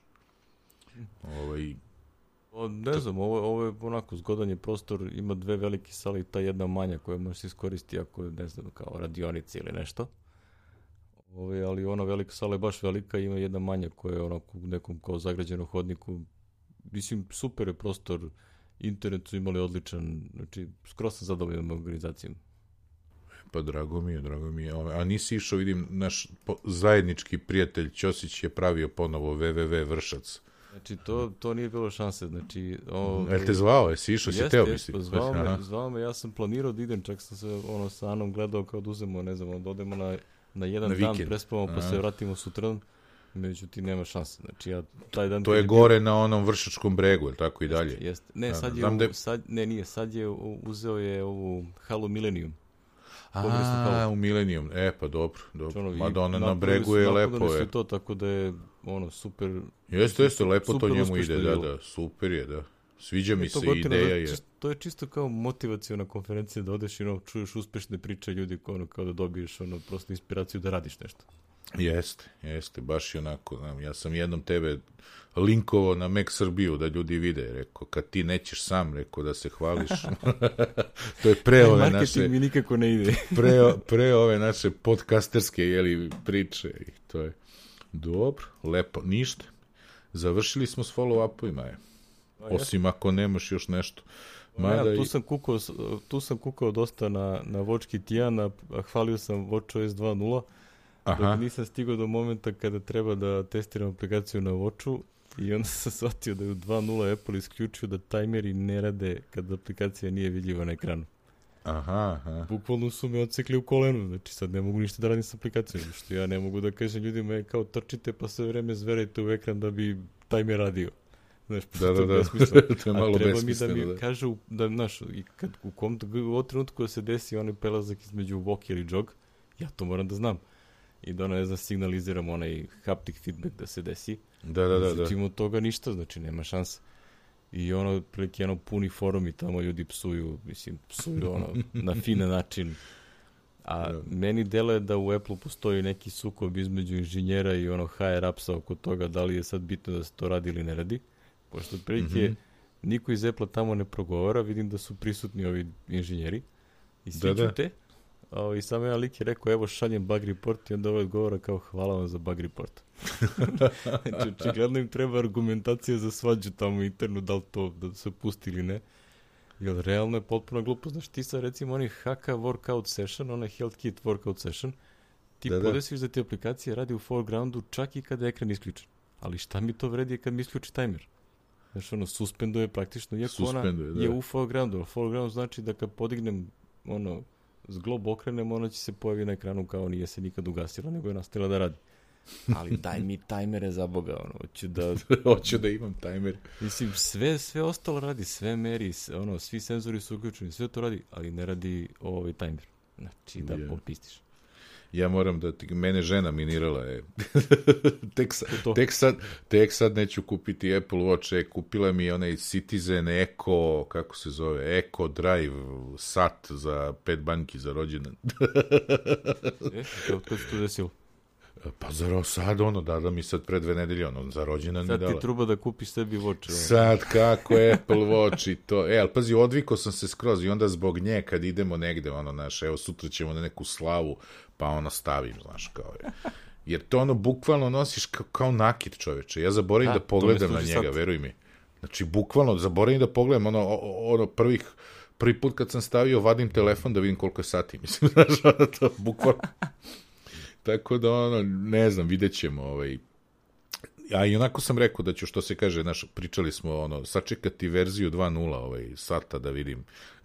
Ne znam, ovo je onako zgodan je prostor, ima 2 velike sale i ta jedna manja koja može se iskoristiti ako je, ne znam, kao radionica ili nešto. Ali ona velika sala je baš velika, ima jedna manja koja je onako u nekom kao zagrađenom hodniku. Mislim, super je prostor, internet su imali odličan, znači, skoro sam zadovoljan organizacijom. Pa drago mi je. A nisi išao, vidim, naš zajednički prijatelj Ćosić je pravio ponovo www Vršac. Znači, to nije bilo šanse, znači... te zvao, jesi išao, si teo misli? Zvao me, ja sam planirao da idem, čak sam se sa Anom gledao kao da uzemo, ne znam, da odemo na jedan dan, prespavamo, pa se vratimo sutradan, međutim, nema šanse, znači ja taj dan... To je gore na onom Vršačkom bregu, je li tako i dalje? Jeste, ne, sad je uzeo je ovu halu Millennium. U Millennium, pa dobro. Madonna na bregu je lepo. Napravili su to, tako da je super... Jeste, lepo to njemu ide, da, super je, da. Sviđa mi se, ideja je. To je čisto kao motivaciona konferencija, da odeš i čuješ uspešne priče ljudi, kao da dobiješ prosto inspiraciju da radiš nešto. Jeste, baš je onako. Ja sam jednom tebe linkovao na Mac Srbiju da ljudi vide, rekao, kad ti nećeš sam, rekao, da se hvališ. To je pre ove naše... Marketing mi nikako ne ide. pre ove naše podcasterske, priče. I to je dobro, lepo, ništa. Završili smo s follow-upovima, osim ako nemaš još nešto. Tu sam kukao dosta na Watchkit 1, a hvalio sam WatchOS 2.0, dok nisam stigao do momenta kada treba da testiram aplikaciju na Watchu i onda sam shvatio da je u 2.0 Apple isključio da tajmeri ne rade kad aplikacija nije vidljiva na ekranu. Bukvalno su me odsekli u kolenu, znači sad ne mogu ništa da radim s aplikacijom, što ja ne mogu da kažem ljudima kao trčite pa sve vreme zverajte u ekran da bi tajmer radio. Znaš, da, to je malo besmisleno. A treba mi da mi kažu, znaš, u kom trenutku da se desi onaj prelazak između walk ili jog, ja to moram da znam. I da ne znam, signaliziram onaj haptic feedback da se desi. Da. Znači, od toga ništa, znači nema šanse. I prilike puni forum i tamo ljudi psuju na finan način. A meni deluje da u Apple postoji neki sukob između inženjera i higher upsa oko toga da li je sad bitno da se to radi ili ne radi. Pošto prilike niko iz Apple tamo ne progovara, vidim da su prisutni ovi inženjeri i svi ćute. I sam jedan lik je rekao, evo šaljem bug report i onda ovaj odgovara kao hvala vam za bug report. Znači, očigledno im treba argumentacija za svađu tamo internu, da li to da se pusti ili ne. Jer realno je potpuno glupo. Znaš, ti sad recimo HK workout session, Health Kit workout session, ti podesiš da ti aplikacija radi u foregroundu čak i kada je ekran isključen. Ali šta mi to vredi kad mi isključi timer? Znaš, suspenduje praktično, iako ona je u foregroundu. Foreground znači da kad podignem zglob okrenem, ona će se pojavi na ekranu kao nije se nikad ugasila, nego je nastavila da radi. Ali daj mi tajmere za Boga, hoću da imam tajmer. Mislim, sve ostalo radi, sve meri, svi senzori su uključeni, sve to radi, ali ne radi ovaj tajmer. Znači, da popistiš. Ja moram da mene žena minirala je. tek sad neću kupiti Apple Watch, kupila mi onaj Citizen Eco, kako se zove, Eco Drive sat za 5 banki za rođendan. Kako se to desilo? Pa sad da mi sad pre 2 nedelje za rođendan mi dala. Sad ti truba da kupiš sebi Watch. Sad kako Apple Watch i to. Ali pazi, odvikao sam se skroz i onda zbog nje kad idemo negde, evo sutra ćemo na neku slavu, pa stavim, znaš, kao je. Jer to bukvalno nosiš kao nakit, čoveče. Ja zaboravim da pogledam na njega, veruj mi. Znači, bukvalno zaboravim da pogledam prvi put kad sam stavio, vadim telefon da vidim koliko je sati, mislim, znaš, to bukvalno. Tako da, ne znam, vidjet ćemo. A i onako sam rekao da ću, što se kaže, pričali smo, sačekati verziju 2.0 sata da vidim.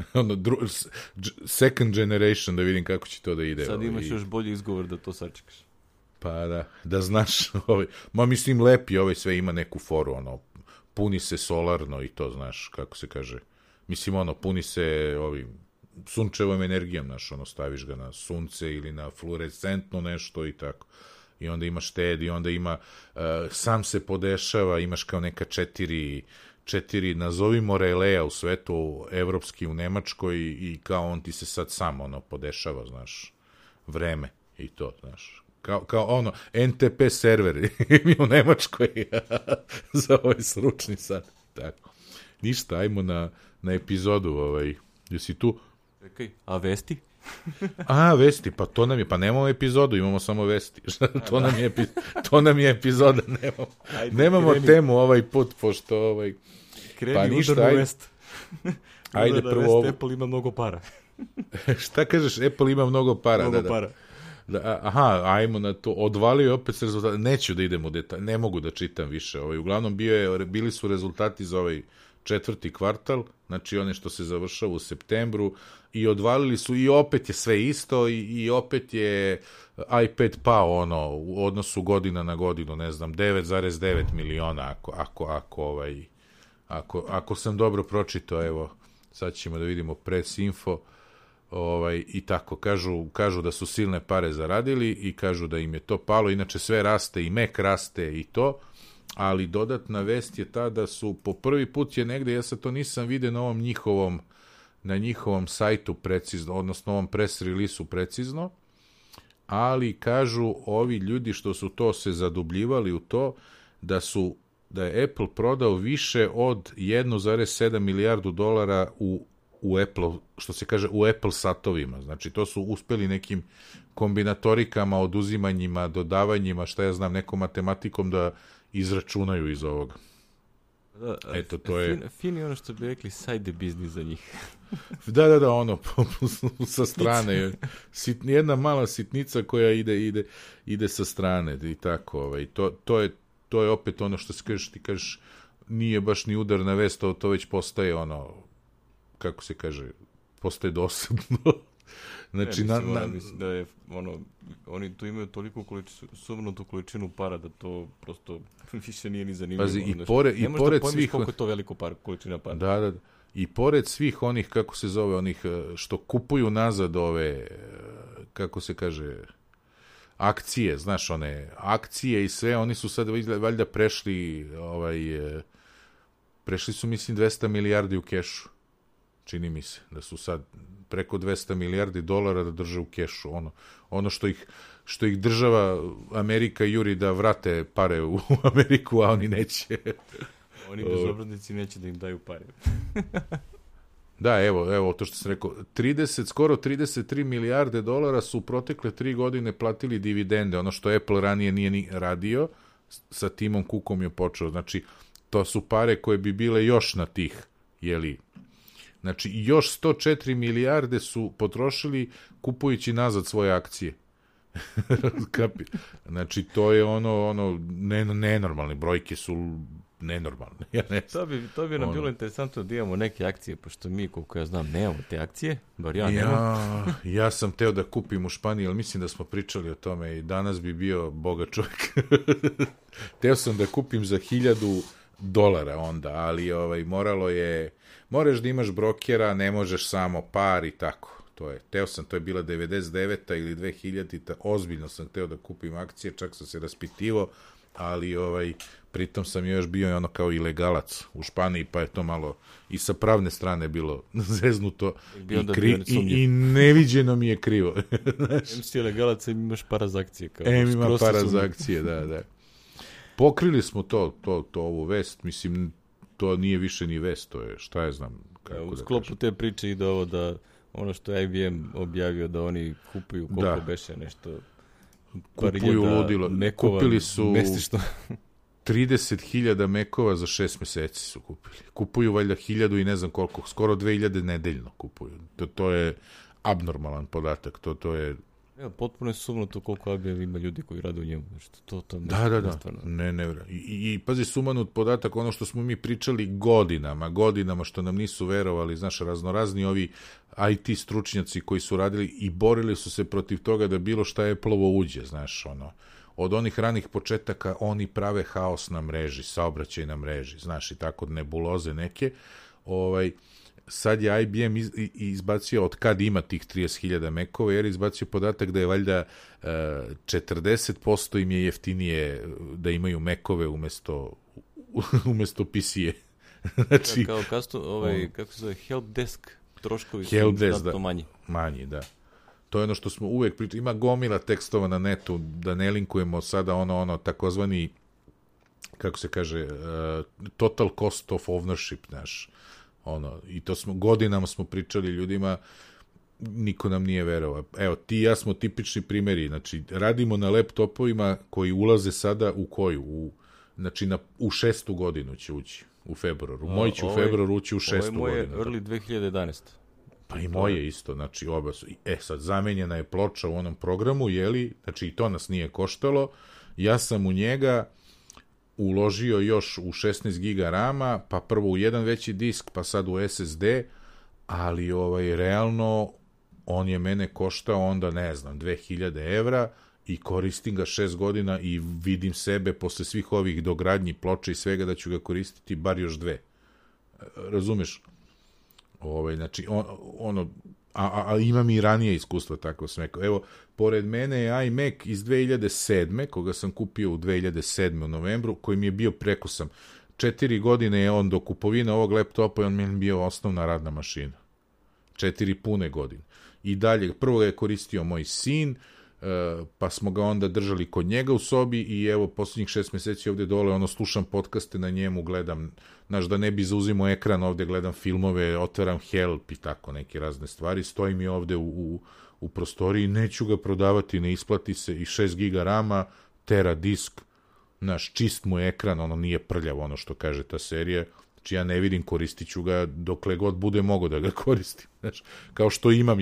Second generation da vidim kako će to da ide. Sad imaš još bolji izgovor da to sačekaš. Pa da znaš, mislim, lepi, sve ima neku foru, puni se solarno i to, znaš, kako se kaže. Mislim, ono, puni se ovim sunčevom energijom, znaš, ono, staviš ga na sunce ili na fluorescentno nešto i tako. I onda ima šted i onda ima, sam se podešava, imaš kao neka četiri nazovimo releja u svetu, evropski u Nemačkoj i kao on ti se sad sam, ono, podešava, znaš, vreme i to, znaš. Kao ono, NTP server mi u Nemačkoj za ovaj sručni sad. Tako. Ništa, ajmo na epizodu, jesi tu? Čekaj, a vesti? Vesti, pa to nam je, pa nemamo epizodu, imamo samo vesti. To nam je epizoda, nemamo temu ovaj put, pošto kreni pa ništa, udarnu vest. Ajde prvo ovo. Apple ima mnogo para. Šta kažeš, Apple ima mnogo para? Mnogo para. Aha, ajmo na to. Odvalio je opet se rezultati. Neću da idem u detalj, ne mogu da čitam više. Uglavnom bili su rezultati za ovaj 4. kvartal, znači one što se završava u septembru, i odvalili su i opet je sve isto i opet je iPad pao u odnosu godina na godinu, ne znam, 9,9 miliona ako sam dobro pročitao, evo, sad ćemo da vidimo press info, i tako, kažu da su silne pare zaradili i kažu da im je to palo, inače sve raste i Mac raste i to, ali dodatna vest je ta da su po prvi put je negde, ja sad to nisam vidio na njihovom sajtu precizno, odnosno ovom press release-u precizno, ali kažu ovi ljudi što su to se zadubljivali u to, da je Apple prodao više od 1,7 milijardu dolara u Apple, što se kaže, u Apple satovima. Znači, to su uspeli nekim kombinatorikama, oduzimanjima, dodavanjima, šta ja znam, nekom matematikom da izračunaju iz ovoga. Eto, to je... Fini ono što bi rekli side business za njih. Da, ono, sa strane. Jedna mala sitnica koja ide sa strane i tako. To je opet ono što ti kažeš, nije baš ni udar na vest, to već postaje ono, kako se kaže, postaje dosadno. Znači, mislim da je oni tu imaju toliko sumnutu količinu para da to prosto više nije ni zanimljivo. Pazi, i pored svih koliko je to veliko količina para. Da. I pored svih onih, kako se zove, onih što kupuju nazad ove, kako se kaže, akcije, znaš, one akcije i sve, oni su sad valjda prešli su, mislim, 200 milijardi u kešu. Čini mi se da su sad preko 200 milijardi dolara da drže u kešu. Ono što ih država Amerika juri da vrate pare u Ameriku, a oni neće. Oni bezobraznici neće da im daju pare. Da, evo to što sam rekao, skoro 33 milijarde dolara su u protekle 3 godine platili dividende, ono što Apple ranije nije ni radio, sa Timom Cookom je počeo. Znači, to su pare koje bi bile još na tih, znači, još 104 milijarde su potrošili kupujući nazad svoje akcije. Znači, to je nenormalne brojke su nenormalne. To bi nam bilo interesantno da imamo neke akcije, pošto mi, koliko ja znam, nemamo te akcije, bar ja nemam. Ja sam teo da kupim u Španiji, ali mislim da smo pričali o tome i danas bi bio bogat čovjek. Teo sam da kupim za $1,000 onda, ali moraš da imaš brokera, ne možeš samo par i tako. To je bila 99. ili 2000. Ozbiljno sam teo da kupim akcije, čak sam se raspitivao, ali pritom sam još bio kao ilegalac u Španiji, pa je to malo i sa pravne strane bilo zeznuto i neviđeno mi je krivo. Em si ilegalac, imaš para za akcije. Ima para za akcije, da. Pokrili smo ovu vest, mislim, to nije više ni vest, to je, šta ja znam. U sklopu te priče ide ovo da ono što je IBM objavio da oni kupuju, koliko beše nešto, kupuju ludilo. Mekova, kupili su mestično. 30.000 mekova za 6 meseci su kupili. Kupuju valjda 1.000 i ne znam koliko, skoro 2.000 nedeljno kupuju. To je abnormalan podatak, to je... Potpuno je sumnuto koliko IBM ima ljudi koji rade u njemu. Da. Ne. I pazi, sumanut podatak, ono što smo mi pričali godinama, što nam nisu verovali, znaš, raznorazni ovi IT stručnjaci koji su radili i borili su se protiv toga da bilo šta Apple-ovo uđe, znaš, od onih ranih početaka oni prave haos na mreži, saobraćaj na mreži, znaš, i tako nebuloze neke. Sad je IBM izbacio od kad ima tih 30.000 Macova, jer je izbacio podatak da je valjda 40% im je jeftinije da imaju Macove umesto PC-je. Znači, kao kako se zove, help desk troškovi su znatno manji. Manji, da. To je ono što smo uvek pričali. Ima gomila tekstova na netu, da ne linkujemo sada ono takozvani, kako se kaže, total cost of ownership, znaš. I to godinama smo pričali ljudima, niko nam nije verovao. Evo, ti i ja smo tipični primjeri, znači, radimo na laptopovima koji ulaze sada u koju? Znači, u 6. godinu će ući, u februaru. Moj će u februaru ući u 6. godinu. Ovo je moje early 2011. Pa i moje isto, znači, oba su. Sad, zamenjena je ploča u onom programu, znači, i to nas nije koštalo. Ja sam u njega uložio još u 16 giga rama, pa prvo u jedan veći disk, pa sad u SSD, ali realno on je mene koštao onda, ne znam, 2000 evra i koristim ga 6 godina i vidim sebe posle svih ovih dogradnji ploča i svega da ću ga koristiti bar još 2. Razumeš? Znači, a imam i ranije iskustva, tako sam rekao. Evo, pored mene je iMac iz 2007. koga sam kupio u 2007. u novembru, koji mi je bio preko sam. 4 godine je on do kupovine ovog laptopa i on mi je bio osnovna radna mašina. 4 pune godine. I dalje, prvo ga je koristio moj sin, pa smo ga onda držali kod njega u sobi i evo, posljednjih 6 meseci ovde dole, slušam podcaste na njemu, gledam, znaš, da ne bi zauzimao ekran, ovde gledam filmove, otvaram Help i tako neke razne stvari, stoji mi ovde u prostoriji, neću ga prodavati, ne isplati se, i 6 giga rama, tera disk, znaš, čist mu je ekran, nije prljav, ono što kaže ta serija, znači ja ne vidim, koristit ću ga dokle god bude mogo da ga koristim, znaš, kao što imam,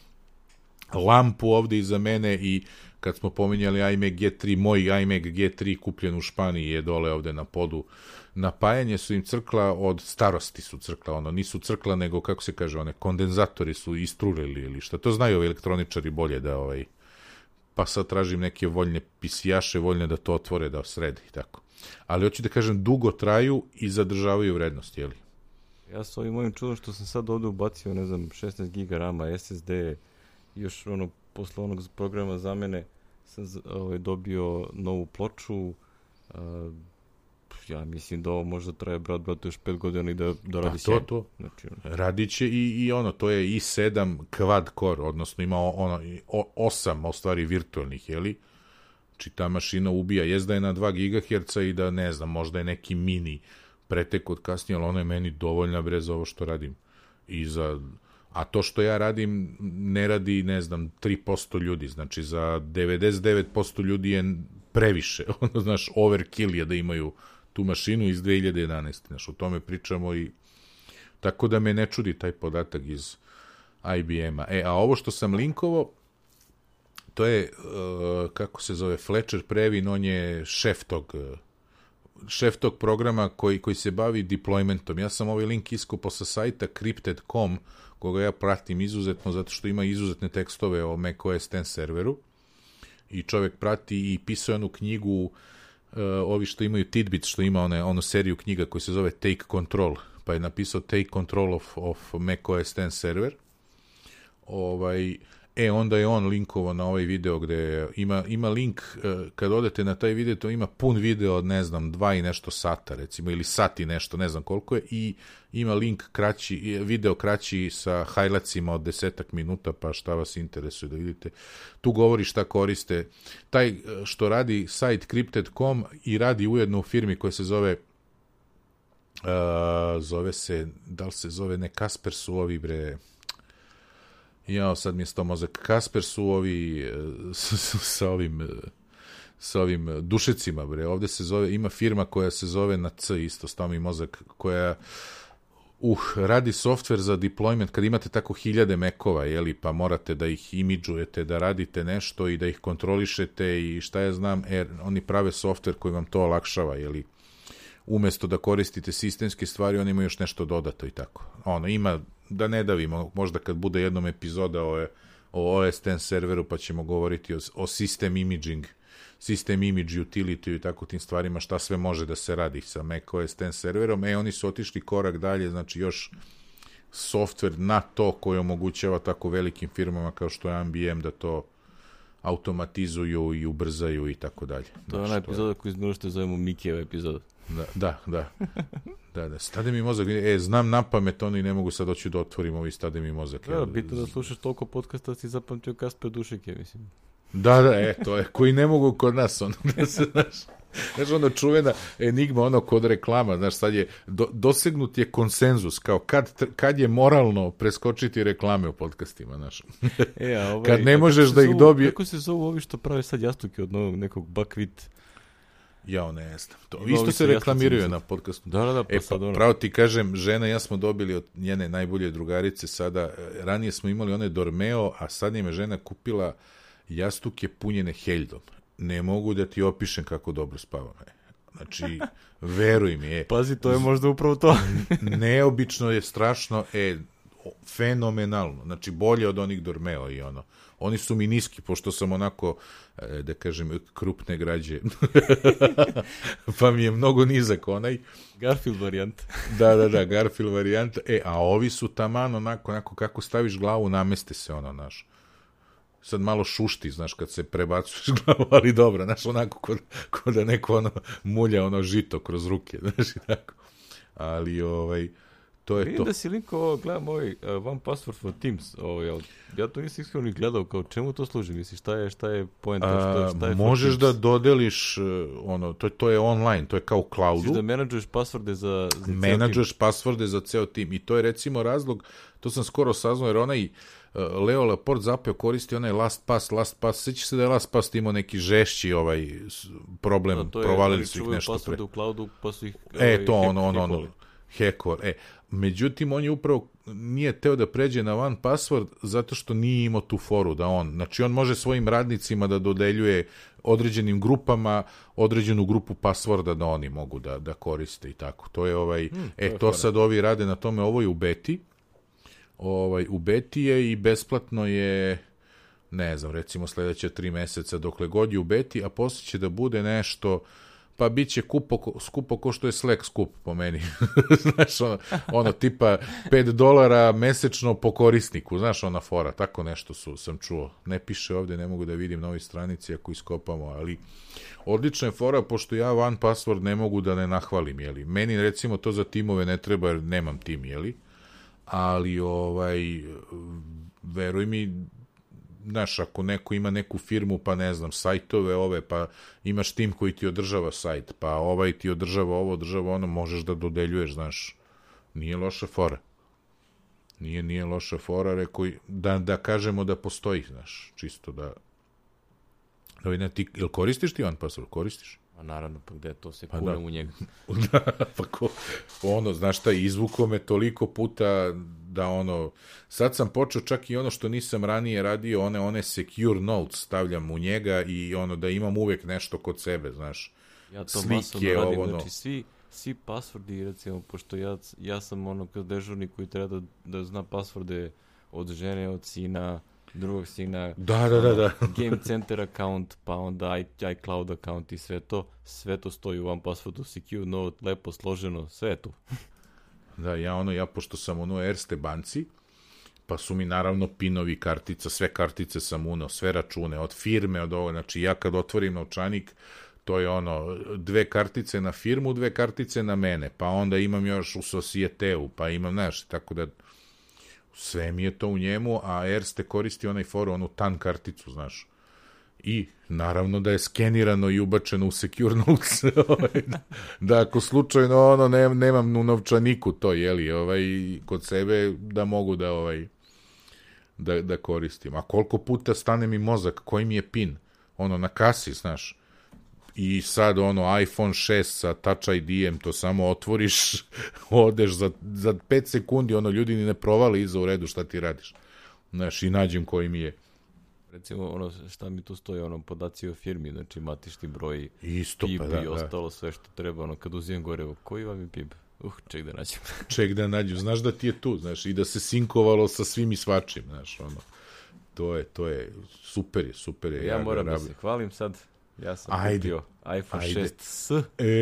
lampu ovde iza mene i kad smo pominjali iMac G3, moj iMac G3 kupljen u Španiji je dole ovde na podu. Napajanje su im crkla od starosti su crkla, nisu crkla nego, kako se kaže, kondenzatori su istrulili ili šta. To znaju ovi elektroničari bolje da pa sad tražim neke voljne pisijaše, voljne da to otvore, da srede i tako. Ali hoću da kažem, dugo traju i zadržavaju vrednost, jeli? Ja s ovim mojim čudom što sam sad ovde ubacio, 16 giga rama, SSD, još posle onog programa za mene sam dobio novu ploču. Ja mislim da ovo možda traje brat još 5 godina i da radi sjajno. To. Znači, radit će i to je i7 quad core, odnosno ima 8 u stvari virtualnih, jeli? Znači ta mašina ubija, jest da je na 2 GHz i da, ne znam, možda je neki mini pretek od kasnije, ali ona je meni dovoljna za ovo što radim. A to što ja radim, ne radi, ne znam, 3% ljudi, znači za 99% ljudi je previše, znaš, overkill je da imaju tu mašinu iz 2011. Znaš, o tome pričamo i tako da me ne čudi taj podatak iz IBM-a. A ovo što sam linkovao, to je, kako se zove, Fletcher Previn, on je šef tog programa koji se bavi deploymentom. Ja sam ovaj link iskopao sa sajta Crypted.com, koga ja pratim izuzetno, zato što ima izuzetne tekstove o macOS X serveru i čovek prati i pisao je onu knjigu, ovi što imaju Tidbits, što ima onu seriju knjiga koja se zove Take Control, pa je napisao Take Control of macOS X server. Onda je on linkovao na ovaj video gde ima link, kad odete na taj video, to ima pun video od, ne znam, 2 i nešto sata, recimo, ili sat i nešto, ne znam koliko je, i ima link kraći, video kraći sa highlightsima od 10 minuta, pa šta vas interesuje da vidite. Tu govori šta koriste. Taj što radi sajt Crypted.com i radi ujedno u firmi koja se zove da li se zove, ne Kasper su ovi, bre, sad mi je sto mozak. Kasper su ovi sa ovim dušecima, bre. Ovde se zove, ima firma koja se zove na C, isto sto mi mozak, koja radi softver za deployment, kad imate tako 1000 Macova, jeli, pa morate da ih imidžujete, da radite nešto i da ih kontrolišete i šta ja znam, oni prave softver koji vam to olakšava, jeli. Umesto da koristite sistemske stvari, oni imaju još nešto dodato i tako. Ima, da ne davimo, možda kad bude jednom epizoda o OS X serveru, pa ćemo govoriti o system imaging System Image Utility i tako tim stvarima, šta sve može da se radi sa macOS 10 serverom. Oni su otišli korak dalje, znači još software na to koji omogućava tako velikim firmama kao što je IBM da to automatizuju i ubrzaju i tako dalje. To je ona epizoda koju izmišljate zovemo Mikijeva epizoda. Da. Stade mi mozak, znam na pamet, oni ne mogu sad doći da otvorim ovi stade mi mozak. Da, bitno da slušaš toliko podcasta da si zapamtio Kasper Dušeke, mislim. Da, to je, koji ne mogu kod nas, ono, da se, znaš, ono čuvena enigma, ono, kod reklama, znaš, sad je, dosegnut je konsenzus, kao kad je moralno preskočiti reklame u podcastima, znaš. Kad ne možeš da ih dobije... Kako se zovu ovi što prave sad jastuke od nekog Buckwheat? Ja ne znam. To isto se reklamiraju na podcastu. Da, pa sad ono. Pravo ti kažem, žena, ja smo dobili od njene najbolje drugarice sada, ranije smo imali one Dormeo, a sad je žena kupila jastuke punjene heljdom. Ne mogu da ti opišem kako dobro spavam. Znači, veruj mi. Pazi, to je možda upravo to. Neobično je, strašno, fenomenalno. Znači, bolje od onih Dormeo i ono. Oni su mi niski, pošto sam onako, da kažem, krupne građe. Pa mi je mnogo nizak onaj. Garfield varijant. Da, Garfield varijant. A ovi su taman onako kako staviš glavu, nameste se ono, znaš. Sad malo šušti, znaš, kad se prebacuješ glavu, ali dobro, znaš, onako kod da neko ono mulja ono žito kroz ruke, znaš, i tako. Ali, to je to. Vidim da si linko, gledam One Password for Teams, ja to nisam iskreno ni gledao, kao čemu to služi, misliš, šta je poenta, šta je možeš da dodeliš, to je online, to je kao u cloudu. Misliš da menadžuješ pasvorde za menadžuješ pasvorde za ceo tim i to je recimo razlog, to sam skoro saznao, jer onaj Leo Laporte zapeo koristi onaj LastPass, sećaš se da je LastPass imao neki žešći problem, provalili su ih nešto pre. U cloudu, pa su ih hekor. Međutim, on je upravo nije teo da pređe na One Password zato što nije imao tu foru da znači on može svojim radnicima da dodeljuje određenim grupama određenu grupu passworda da oni mogu da koriste i tako. To je to sad ovi rade na tome, ovo je u beti. U beti je i besplatno je, ne znam, recimo sledeća 3 meseca dokle god je u beti, a poslije će da bude nešto, pa bit će skupo ko što je Slack skup po meni. Znaš, ono tipa $5 mesečno po korisniku, znaš, ona fora, tako nešto sam čuo. Ne piše ovde, ne mogu da vidim na ovoj stranici ako iskopamo, ali odlična je fora, pošto ja One Password ne mogu da ne nahvalim, jeli. Meni recimo to za timove ne treba jer nemam tim, jeli. Ali veruj mi, znaš, ako neko ima neku firmu, pa ne znam, sajtove pa imaš tim koji ti održava sajt, pa ti održava ovo, održava ono, možeš da dodeljuješ, znaš, nije loša fora. Nije loša fora, rekao, da kažemo da postoji, znaš, čisto da... Jel koristiš ti One Password? Koristiš? A naravno, pa gde to se kunem u njega? Znaš šta, izvuko me toliko puta da sad sam počeo čak i ono što nisam ranije radio, one secure notes stavljam u njega i da imam uvek nešto kod sebe, znaš. Ja to masovno radim, znači svi passwordi, recimo, pošto ja sam kao dežurni koji treba da zna passworde od žene, od sina, drugog sina, da. Game Center account, pa onda iCloud account i sve to stoji u One Passwordu, secure note, lepo složeno, sve je tu. Da, ja pošto sam Erste banci, pa su mi naravno pinovi kartica, sve kartice sam uneo, sve račune, od firme, od ovo, znači ja kad otvorim novčanik, to je 2 kartice na firmu, 2 kartice na mene, pa onda imam još u Societeu, pa imam, znaš, tako da sve mi je to u njemu, a Erste koristi onaj foru, onu TAN karticu, znaš. I naravno da je skenirano i ubačeno u secure notes, da ako slučajno nemam u novčaniku to, kod sebe da mogu da koristim. A koliko puta stane mi mozak, koji mi je pin, na kasi, znaš. I sad iPhone 6 sa Touch ID-em, to samo otvoriš, odeš za 5 sekundi, ljudi ni ne provali iza u redu šta ti radiš. Znaš, i nađem koji mi je. Recimo, šta mi tu stoji, podaci o firmi, znači matični broj, isto, PIB i ostalo sve što treba, kad uzimam gore, koji vam je PIB? Ček da nađem. Znaš da ti je tu, znaš, i da se sinkovalo sa svim i svačim, znaš, to je, super je. Ja moram da se hvalim sad. Ja sam kupio iPhone 6s.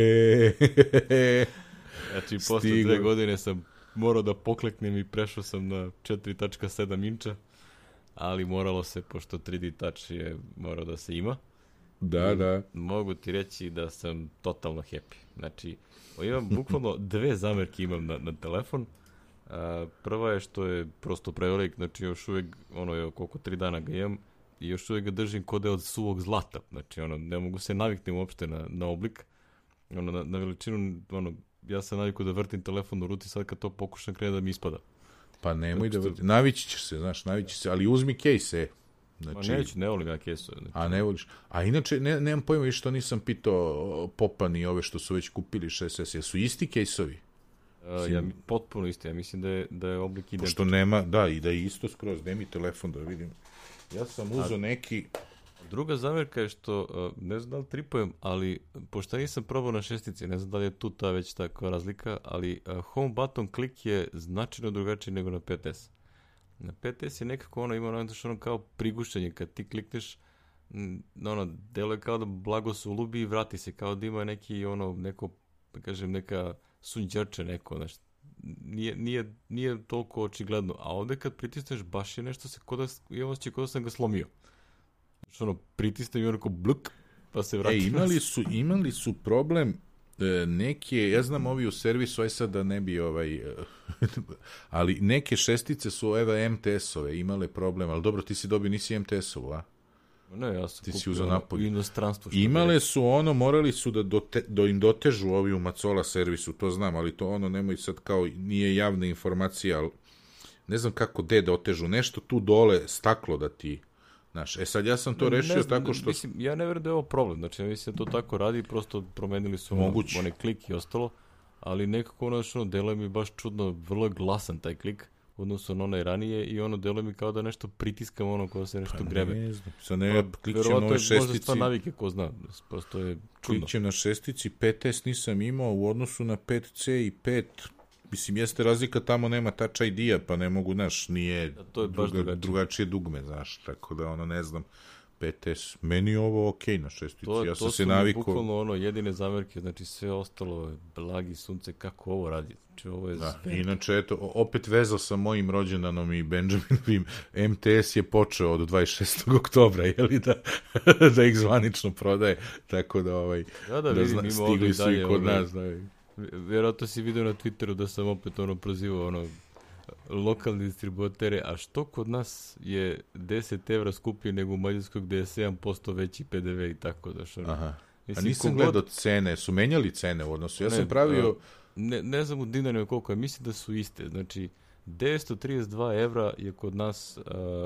Znači, posle 2 godine sam morao da pokleknem i prešao sam na 4.7 inča, ali moralo se, pošto 3D Touch je morao da se ima. Da. Mogu ti reći da sam totalno happy. Znači, imam bukvalno 2 zamerke imam na telefon. Prva je što je prosto prevelik, znači još uvijek, koliko 3 dana ga imam, i još uvijek ga držim kod je od suvog zlata. Znači, ne mogu se naviknem uopšte na oblik. Na veličinu, ja sam navikao da vrtim telefon u ruci, sad kad to pokušam krene da mi ispada. Pa nemoj da vrtim. Navići ćeš se, ali uzmi case, Znači, ne volim ja kesu. Znači. A ne voliš? A inače, nemam pojma više što nisam pitao Popa ni ove što su već kupili 6S. Jesu isti kejsovi? Potpuno isti. Ja mislim da je oblik identičan. Pošto nema, da, i da je isto skroz. Daj mi telefon da vidim. Ja sam uzeo neki... Druga zamjerka je što, ne znam da li tripujem, ali pošto nisam probao na 6-ici, ne znam da li je tu ta već takva razlika, ali home button klik je značajno drugačiji nego na 5S. Na 5S je nekako ima kao prigušenje, kad ti klikneš, deluje kao da blago se ulubi i vrati se, kao da ima neka sunđerče neko, znaš, nije toliko očigledno, a ovde kad pritisneš baš je nešto kod da sam ga slomio. Pritisne i onako bluk, pa se vrati. Imali su problem neke, ja znam ovi u servisu, aj sad da ne bi ali neke 6-ice su MTS-ove imale problem, ali dobro, ti si dobio, nisi MTS-ovu, a? Ne, ja sam kupio u inostranstvu. Imale su morali su da im dotežu ovi u Macola servisu, to znam, ali to nemoj sad kao, nije javna informacija, ali ne znam kako dotežu, nešto tu dole staklo da ti... Znaš, sad ja sam to rešio tako što... Mislim, ja ne verujem da je ovo problem, znači ja mislim da to tako radi, prosto promenili su onaj klik i ostalo, ali nekako deluje mi baš čudno, vrlo glasan taj klik, odnosno na onaj ranije i deluje mi kao da nešto pritiskam kada se nešto grebe. Ne znam, sad ne klikćem na ovoj 6-ici... Možda stvar navike, ko zna, prosto je čudno. Klikćem na 6-ici, 5S nisam imao u odnosu na 5C i 5... Mislim, jeste razlika, tamo nema Touch ID-a, pa ne mogu, znaš, nije drugačije dugme, znaš, tako da, ne znam, 5S, meni je ovo okej na 6-ici, ja sam se navikao. To su bukvalno jedine zamjerke, znači sve ostalo, blagi sunce, kako ovo radi, znači ovo je sve. Inače, eto, opet vezao sa mojim rođendanom i Benjaminovim, MTS je počeo od 26. oktobra, jeli, da ih zvanično prodaje, tako da, stigli su i kod nas, Vjerojatno si vidio na Twitteru da sam opet prozivao lokalne distributere, a što kod nas je 10 evra skuplji nego u Mađarskoj gde je 7% veći PDV i tako da što... Aha. A nisam gledao cene, su menjali cene u odnosu, ja sam pravio... Ne znam u dinarima koliko je, mislim da su iste, znači 932 evra je kod nas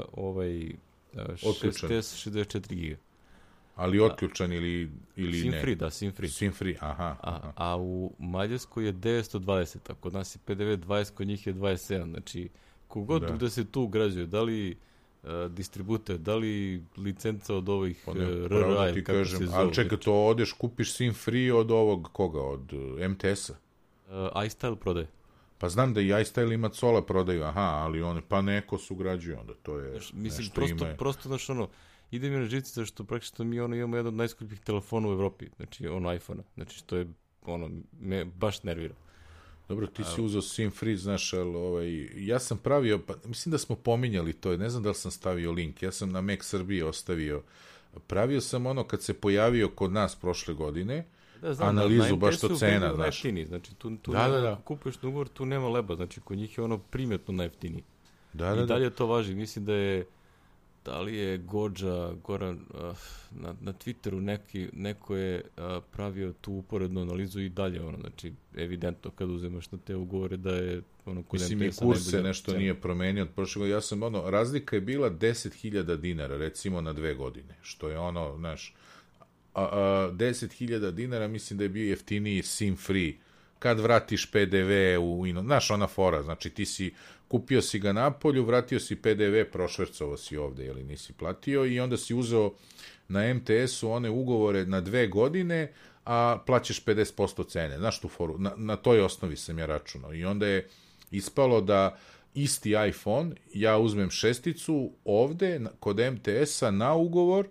64 giga. Ali otključan ili SIM ne? Free, da, SIM free. SIM free, aha. A u Mađarskoj je 920, a kod nas je PDV 20, kod njih je 27. Znači, kogod da se tu ugrađuje, da li distributer, da li licenca od ovih RRA, ili kako se zove. Ali čekaj, to odeš, kupiš SIM free od ovog, koga, od MTS-a? iStyle prodaje. Pa znam da i iStyle ima Cola prodaju, ali oni, pa neko se ugrađuje onda, to je mislim, prosto, znaš, ide mi na živci što praktično mi imamo jedan od najskupljih telefona u Evropi, znači iPhone-a, znači što je, me baš nervira. Dobro, ti si uzeo SIM free, znaš, ali ja sam pravio, pa mislim da smo pominjali to, ne znam da li sam stavio link, ja sam na Mac Srbije ostavio, pravio sam kad se pojavio kod nas prošle godine, analizu baš to cena, znaš. Znači, tu kupuješ na ugovor, tu nema leba, znači kod njih je primjetno najjeftiniji. I dalje to važi, mislim da li je Goran na Twitteru neko je pravio tu uporednu analizu i dalje znači evidentno kad uzemaš na te ugovore da je mislim i kurs se nešto nije promenio od prošle godine, ja sam razlika je bila 10.000 dinara recimo na 2 godine, što je znaš 10.000 dinara mislim da je bio jeftiniji SIM free kad vratiš PDV znaš ona fora, znači ti si kupio si ga napolju, vratio si PDV, prošvercovo si ovde, jeli nisi platio i onda si uzeo na MTS-u one ugovore na 2 godine, a plaćaš 50% cene. Znaš tu foru? Na toj osnovi sam ja računao. I onda je ispalo da isti iPhone, ja uzmem 6-icu ovde, kod MTS-a na ugovor,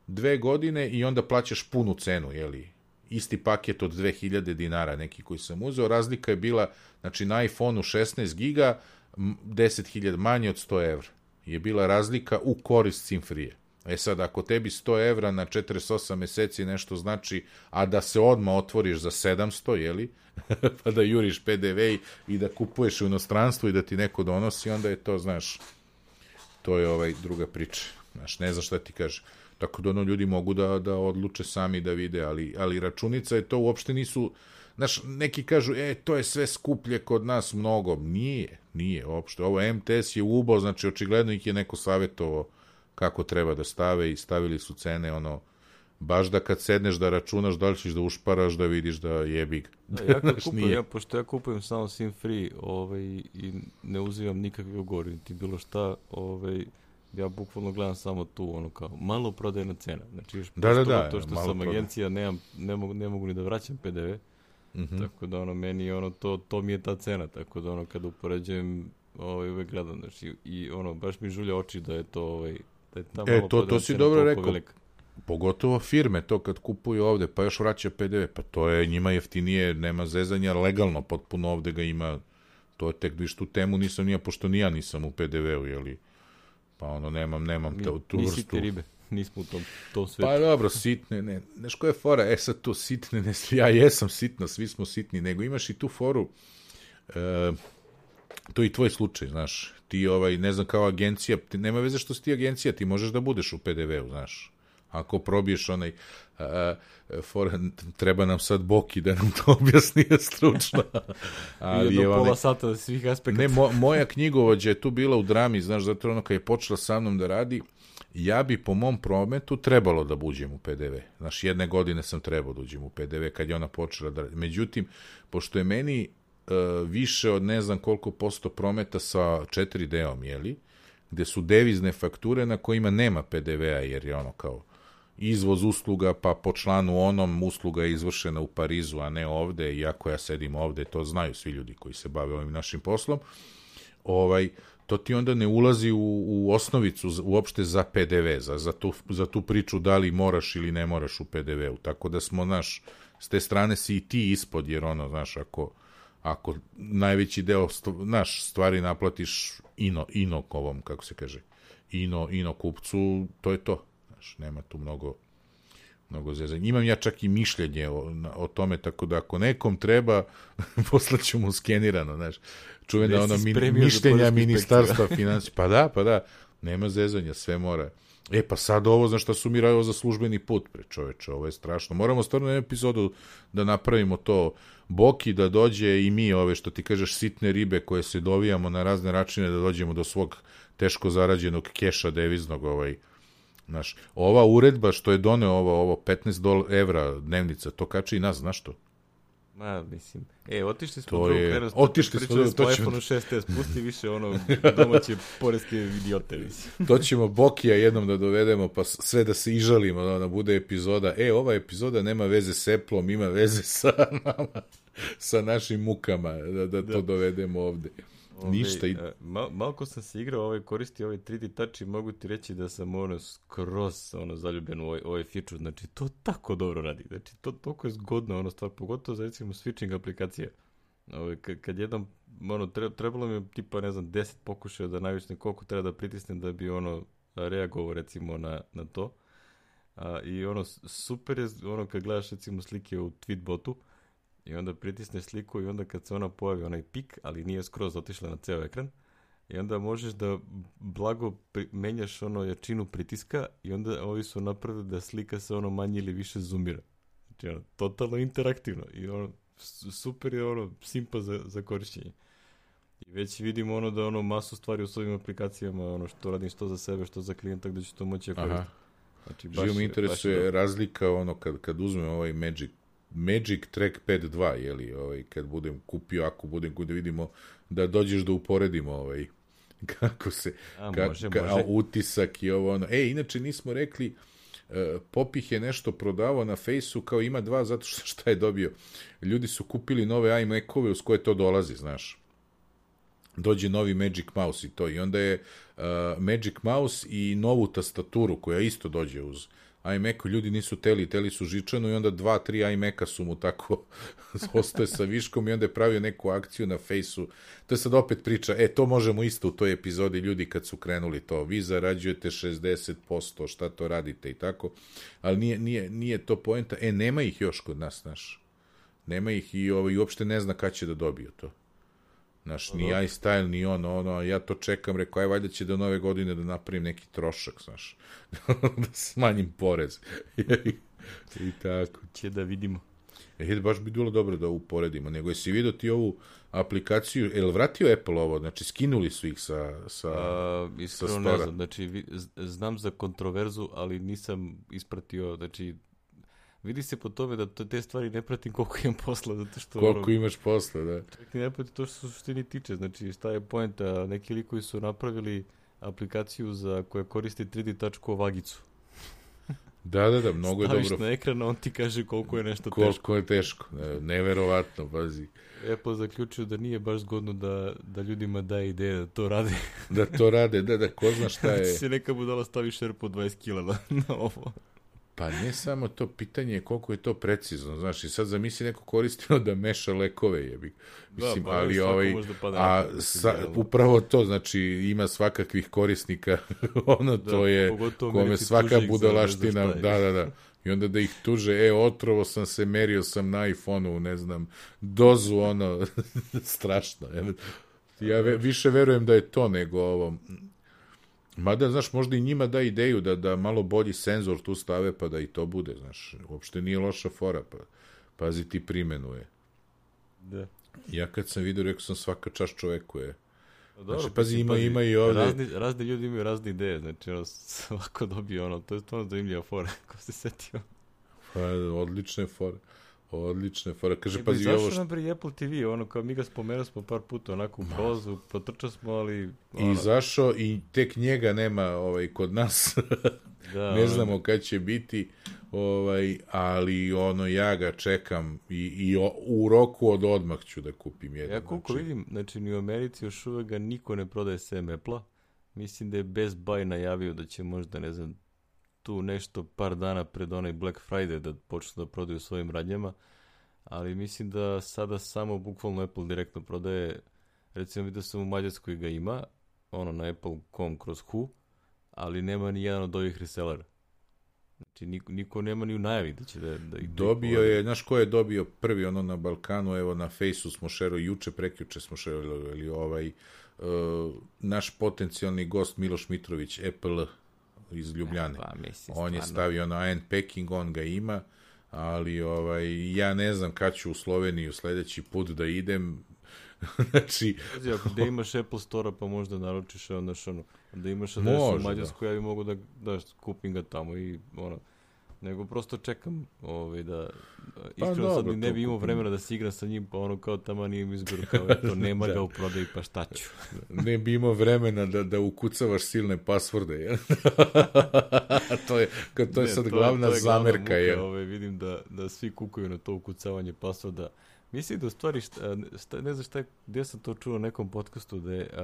2 godine i onda plaćaš punu cenu, jeli? Isti paket od 2000 dinara, neki koji sam uzeo, razlika je bila, znači na iPhone-u 16 giga, 10.000 manje od 100 evra. Je bila razlika u korist SIM-free. E sad, ako tebi 100 evra na 48 meseci nešto znači, a da se odmah otvoriš za 700, jeli? Pa da juriš PDV i da kupuješ u inostranstvu i da ti neko donosi, onda je to, znaš, to je druga priča. Znaš, ne znam šta ti kaže. Tako da ljudi mogu da odluče sami da vide, ali računica je to uopšte nisu, znaš, neki kažu, to je sve skuplje kod nas mnogo. Nije uopšte. Ovo MTS je ubo, znači očigledno ih je neko savjetovao kako treba da stave i stavili su cene, baš da kad sedneš da računaš, da li ćeš da ušparaš, da vidiš da jebi ga. Pošto ja kupujem samo SIM free i ne uzivam nikakve ugovore, niti bilo šta, ja bukvalno gledam samo tu, kao malo prodajna cena. Znači, još to što sam agencija, ne mogu ni da vraćam PDV, tako da meni to mi je ta cena, tako da kada upoređujem, uvek gledam, znači, i baš mi žulja oči da je to, da je ta malo to si dobro rekao. Velika. Pogotovo firme, to kad kupuju ovde, pa još vraća PDV, pa to je njima jeftinije, nema zezanja, legalno potpuno ovde ga ima, to je tek, viš tu temu nisam nija, pošto ni ja nisam u PDV-u, jeli, pa nemam tu vrstu. Mi sitne ribe, nismo u tom svetu. Pa dobro, sitne, ne, znaš koja je fora, sad to sitne, ne, ja jesam sitna, svi smo sitni, nego imaš i tu foru, to je i tvoj slučaj, znaš, ti ne znam, kao agencija, nema veze što si ti agencija, ti možeš da budeš u PDV-u, znaš. Ako probiješ treba nam sad Boki da nam to objasni stručno. Jedno pola sata svih aspekata. Ne, moja knjigovođa je tu bila u drami, znaš, zato kad je počela sa mnom da radi, ja bi po mom prometu trebalo da uđem u PDV. Znaš, 1 godine sam trebao da uđem u PDV kad je ona počela da radi. Međutim, pošto je meni više od ne znam koliko posto prometa sa 4D-om, jeli, gde su devizne fakture na kojima nema PDV-a, jer je kao izvoz usluga, pa po članu usluga je izvršena u Parizu, a ne ovde, iako ja sedim ovde, to znaju svi ljudi koji se bave ovim našim poslom, to ti onda ne ulazi u osnovicu uopšte za PDV, za tu priču da li moraš ili ne moraš u PDV-u, tako da smo, znaš, s te strane si i ti ispod, jer znaš, ako najveći deo stvari naplatiš ovom, kako se kaže, ino kupcu, to je to. Znaš, nema tu mnogo zezanja. Imam ja čak i mišljenje o tome, tako da ako nekom treba, poslaću mu skenirano, znaš. Čuvena mišljenja ministarstva financija. Pa da, nema zezanja, sve mora. Pa sad ovo, znaš šta su mi radili za službeni put, čoveče, ovo je strašno. Moramo stvarno jednu epizodu da napravimo to, Boki da dođe i mi što ti kažeš sitne ribe koje se dovijamo na razne načine da dođemo do svog teško zarađenog keša deviznog, znaš, ova uredba što je doneo ovo $15 dnevnica, to kače i nas, znaš to? Mislim. Otišli smo do iPhone 6s, pusti više domaće poreske idiote. To ćemo Bokija jednom da dovedemo, pa sve da se ižalimo, da bude epizoda. Ova epizoda nema veze s Apple-om, ima veze sa nama, sa našim mukama, da to dovedemo ovde. Ništa. Malko sam se igrao, koristio 3D touch i mogu ti reći da sam skroz zaljubljen u ovaj feature, znači to tako dobro radi, znači to toliko je zgodno stvar, pogotovo za recimo switching aplikacije. Kad jednom, trebalo mi tipa, ne znam, 10 pokušaja da navičnem koliko treba da pritisnem da bi reagovao recimo na to. I super je, kad gledaš recimo slike u Tweetbotu, i onda pritisneš sliku i onda kad se ona pojavi onaj pik, ali nije skroz otišla na ceo ekran, i onda možeš da blago menjaš jačinu pritiska i onda ovi su napravili da slika se manje ili više zoomira. Znači totalno interaktivno i super je simpa za korišćenje. I već vidimo da masu stvari u svojim aplikacijama, što radim što za sebe, što za klijenta, gde ću to moći koristiti. Znači, živo mi interesuje razlika kad uzmem ovaj Magic Trackpad 2, jeli, kad budem kupio, ako budem da vidimo, da dođeš da uporedimo kako se, može. Utisak i ovo, inače nismo rekli, Popih je nešto prodavao na Fejsu, kao ima 2, zato što šta je dobio. Ljudi su kupili nove iMac-ove uz koje to dolazi, znaš. Dođe novi Magic Mouse i to, i onda je Magic Mouse i novu tastaturu koja isto dođe uz iMacu, ljudi nisu teli su žičanu i onda 2-3 iMaca su mu tako ostaje sa viškom i onda je pravio neku akciju na Fejsu. To je sad opet priča, to možemo isto u toj epizodi ljudi kad su krenuli to, vi zarađujete 60%, šta to radite i tako, ali nije to poenta, nema ih još kod nas, znaš. Nema ih i uopšte ne zna kad će da dobiju to. Znaš, ni iStyle, ni ono, ja to čekam, rekao, aj valjda će do nove godine da napravim neki trošak, znaš, da smanjim porez. I tako. Će da vidimo. Baš bi bilo dobro da uporedimo, nego jesi vidio ti ovu aplikaciju, je li vratio Apple ovo, znači skinuli su ih sa iskreno ne znam, znači znam za kontroverzu, ali nisam ispratio, znači vidi se po tome da te stvari ne pratim koliko imam posla, zato što... Koliko imaš posla, da. Čak ne pratim to što se u suštini tiče, znači šta je poenta, neki likovi su napravili aplikaciju koja koristi 3D tačku vagicu. Da, mnogo je dobro. Staviš na ekran, on ti kaže koliko je nešto teško. Koliko je teško, neverovatno, pazi. Apple zaključio da nije baš zgodno da ljudima daje ideje da to rade. Da to rade, da, ko zna šta je. Da se neka budala stavi šerpu od 20 kila na ovo. Pa ne samo to, pitanje je koliko je to precizno, znaš, i sad zamisli neko koristio da meša lekove, jebi. Mislim, da, pa ali upravo to, znači, ima svakakvih korisnika, to je, kome svaka budalaština, da, i onda da ih tuže, otrovo sam se, merio sam na iPhone-u, ne znam, dozu, strašno. Ja više verujem da je to nego ovo. Mada, znaš, možda i njima da ideju da malo bolji senzor tu stave pa da i to bude, znaš. Uopšte nije loša fora, pa pazi ti primenuje. Da. Ja kad sam vidio, rekao sam svaka čast čoveku je. Dobro, znači, pazi, ima i ovde... Razni ljudi imaju razne ideje, znači, svako dobije to je stvarno zanimljiva fora, ko se setio. Pa, odlične fora. Kaže, pazi ovo zašto nam pri Apple TV, kao mi ga spomenuli smo par puta, onako u prolazu, protrčali smo, ali... I zašao, i tek njega nema kod nas, ne znamo kad će biti, ali ja ga čekam i u roku od odmah ću da kupim jedan. Ja koliko vidim, znači ni u Americi još uvek ga niko ne prodaje sem Apple-a, mislim da je Best Buy najavio da će možda, ne znam, tu nešto par dana pred onaj Black Friday da počnu da prodaju svojim radnjama, ali mislim da sada samo bukvalno Apple direktno prodaje, recimo vidio sam u Mađarskoj ga ima, na Apple.com kroz Hu, ali nema ni jedan od ovih resellera. Znači niko nema ni u najavi da će da dobio je, znaš ko je dobio prvi na Balkanu, evo na Fejsu smo šerali, prekjuče smo šerali naš potencijalni gost Miloš Mitrović, Apple iz Ljubljane. On je stavio na unpacking, on ga ima, ali ja ne znam kad ću u Sloveniju sledeći put da idem. Znači... Ako da imaš Apple Store-a pa možda naručiš, da imaš adresu u Mađarsku, ja bi mogu da kupim ga tamo i nego prosto čekam da iskreno sad ne bi imao vremena da se igram sa njim, pa kao tamo nije mi izgor, kao nema ga u prodaji, pa šta ću. Ne bi imao vremena da ukucavaš silne pasvorde, to je sad glavna zamerka. Vidim da svi kukaju na to ukucavanje pasvorda. Mislim da u stvari, ne znam gdje sam to čuo u nekom podcastu, da je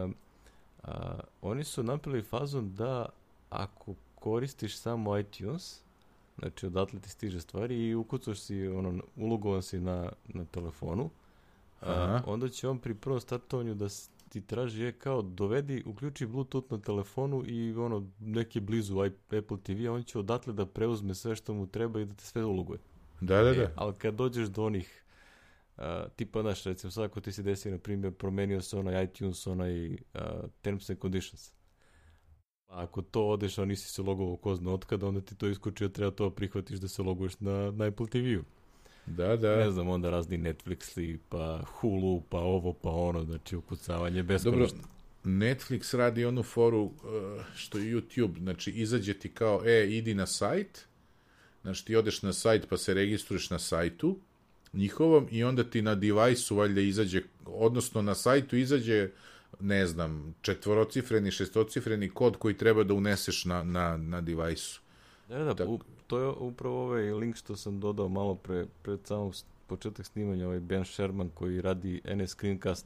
oni su napravili fazon da ako koristiš samo iTunes, znači odatle ti stiže stvari i ukucaš si, ulogovan si na telefonu, onda će on pri prvom startovanju da ti traži kao uključi Bluetooth na telefonu i neki blizu Apple TV, on će odatle da preuzme sve što mu treba i da te sve uloguje. Da. Ali kad dođeš do onih tipa, recimo sad ako ti se desi, na primjer, promenio se iTunes, Terms and Conditions. Ako to odeš, a nisi se logovao ko zna otkada, onda ti to iskuči, treba to prihvatiš da se loguješ na Apple TV-u. Da. Ne znam, onda razni Netflixi, pa Hulu, pa ovo, pa ono, znači ukucavanje beskonačno. Dobro, Netflix radi onu foru što je YouTube, znači izađe ti kao, idi na sajt, znači ti odeš na sajt pa se registruješ na sajtu njihovom i onda ti na device-u valjda izađe, odnosno na sajtu izađe, ne znam, 4-cifreni, 6-cifreni kod koji treba da uneseš na device-u. Da, to je upravo ovaj link što sam dodao malo pred samom početak snimanja, ovaj Ben Sherman koji radi NS Screencast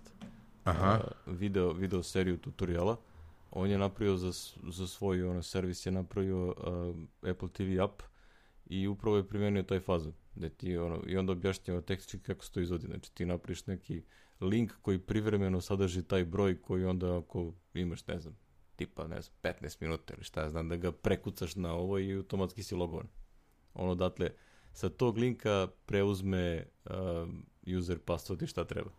video seriju tutoriala. On je napravio za svoj servis, je napravio Apple TV app i upravo je primenio taj fazon. Da ti, i onda objašnjava tehnički kako se to izvodi. Znači ti napriš neki link koji privremeno sadrži taj broj koji onda ako imaš, ne znam, tipa, ne znam, 15 minuta ili šta ja znam, da ga prekucaš na ovo i automatski si logovan. Datle, sa tog linka preuzme user password i šta treba.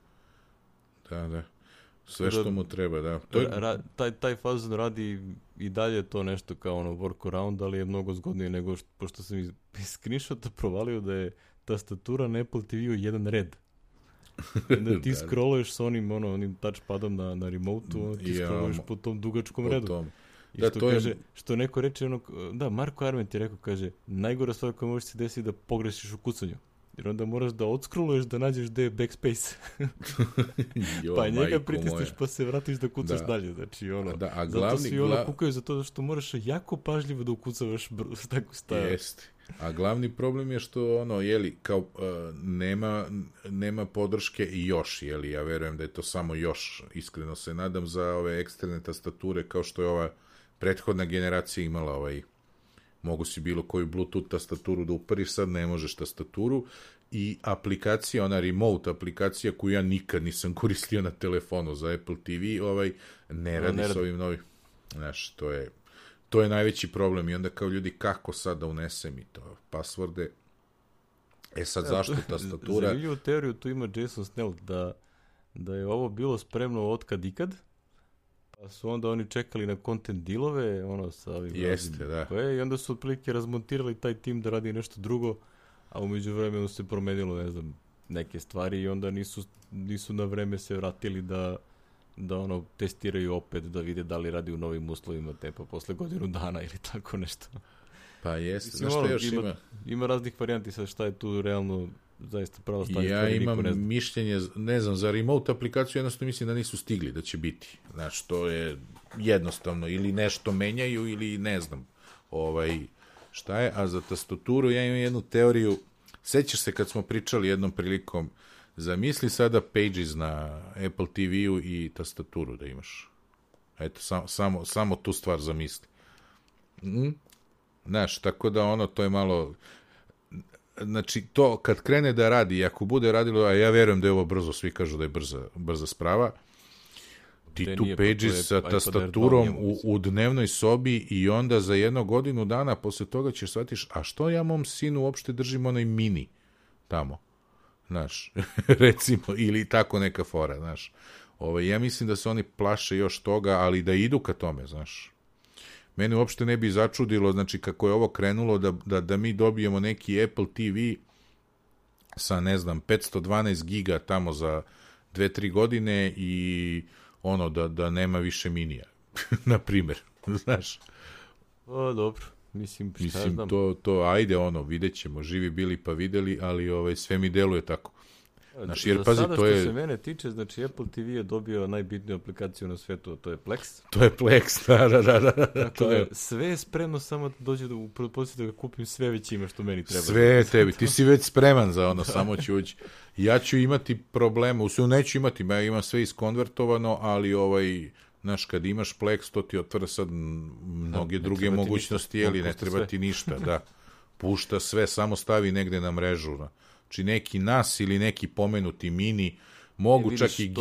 Da. Sve što mu treba, da. Taj fazon radi i dalje to nešto kao workaround, ali je mnogo zgodnije nego pošto sam iz screenshota provalio da je tastatura na Apple TV-u jedan red. Da ti scrolluješ sa onim touchpadom na remote-u, ti scrolluješ po tom dugačkom redu. I što neko reče, Marko Arment je rekao, kaže, najgora stvar koja može se desiti da pogrešiš u kucanju. Jer onda moraš da odscrolluješ da nađeš gde je backspace. Pa njega pritisneš pa se vratiš da kucaš dalje. Znači, zato svi kukaju za to što moraš jako pažljivo da ukucavaš tako stavio. Jeste. A glavni problem je što, kao nema podrške i još, ja verujem da je to samo još, iskreno se nadam, za ove eksterne tastature, kao što je ova prethodna generacija imala mogu si bilo koju Bluetooth tastaturu da upariš, sad ne možeš tastaturu i aplikacija, ona remote aplikacija koju ja nikad nisam koristio na telefonu za Apple TV, ne radi s ovim novim. Znaš, to je najveći problem i onda kao ljudi kako sad da unesem i to pasvorde. Sad zašto tastatura? Zanimljivu teoriju tu ima Jason Snell da je ovo bilo spremno otkad ikad. Pa su onda oni čekali na content dealove, sa ovim... Jeste, da. I onda su otprilike razmontirali taj tim da radi nešto drugo, a u međuvremenu se promenilo, ne znam, neke stvari i onda nisu na vreme se vratili da testiraju opet, da vide da li radi u novim uslovima, pa posle godinu dana ili tako nešto. Pa jeste, znaš što još ima? Ima raznih varijanti sad šta je tu realno zaista pravo stanje. Ja imam mišljenje, ne znam, za remote aplikaciju jednostavno mislim da nisu stigli da će biti. Znači, to je jednostavno, ili nešto menjaju, ili ne znam, šta je, a za tastaturu ja imam jednu teoriju, sećaš se kad smo pričali jednom prilikom, zamisli sada Pages na Apple TV-u i tastaturu da imaš. Eto, samo tu stvar zamisli. Znaš, tako da to je malo... Znači, to kad krene da radi, i ako bude radilo, a ja verujem da je ovo brzo, svi kažu da je brza sprava, ti tu Pages sa tastaturom u dnevnoj sobi i onda za 1 godinu dana posle toga ćeš shvatiš, a što ja mom sinu uopšte držim onaj mini tamo, znaš, recimo, ili tako neka fora, znaš. Ja mislim da se oni plaše još toga, ali da idu ka tome, znaš. Mene uopšte ne bi začudilo, znači, kako je ovo krenulo, da mi dobijemo neki Apple TV sa, ne znam, 512 giga tamo za 2-3 godine i da nema više minija, na primjer, znaš. O, dobro, mislim, znam. To, ajde, vidjet ćemo, živi bili pa videli, ali sve mi deluje tako. Znači, jer, pazi, sada što se mene tiče, znači Apple TV je dobio najbitniju aplikaciju na svetu, a to je Plex. To je Plex, da. Tako da, sve je spremno, samo dođe poslije da ga kupim, sve već ima što meni treba. Sve je tebi, ti si već spreman za samo ću ući. Ja ću imati problema, neću imati, ja imam sve iskonvertovano, ali znaš, kad imaš Plex, to ti otvara sad mnoge druge mogućnosti, ne treba ti ništa, da. Pušta sve, samo stavi negde na mrežu, Znači neki NAS ili neki pomenuti mini, mogu čak i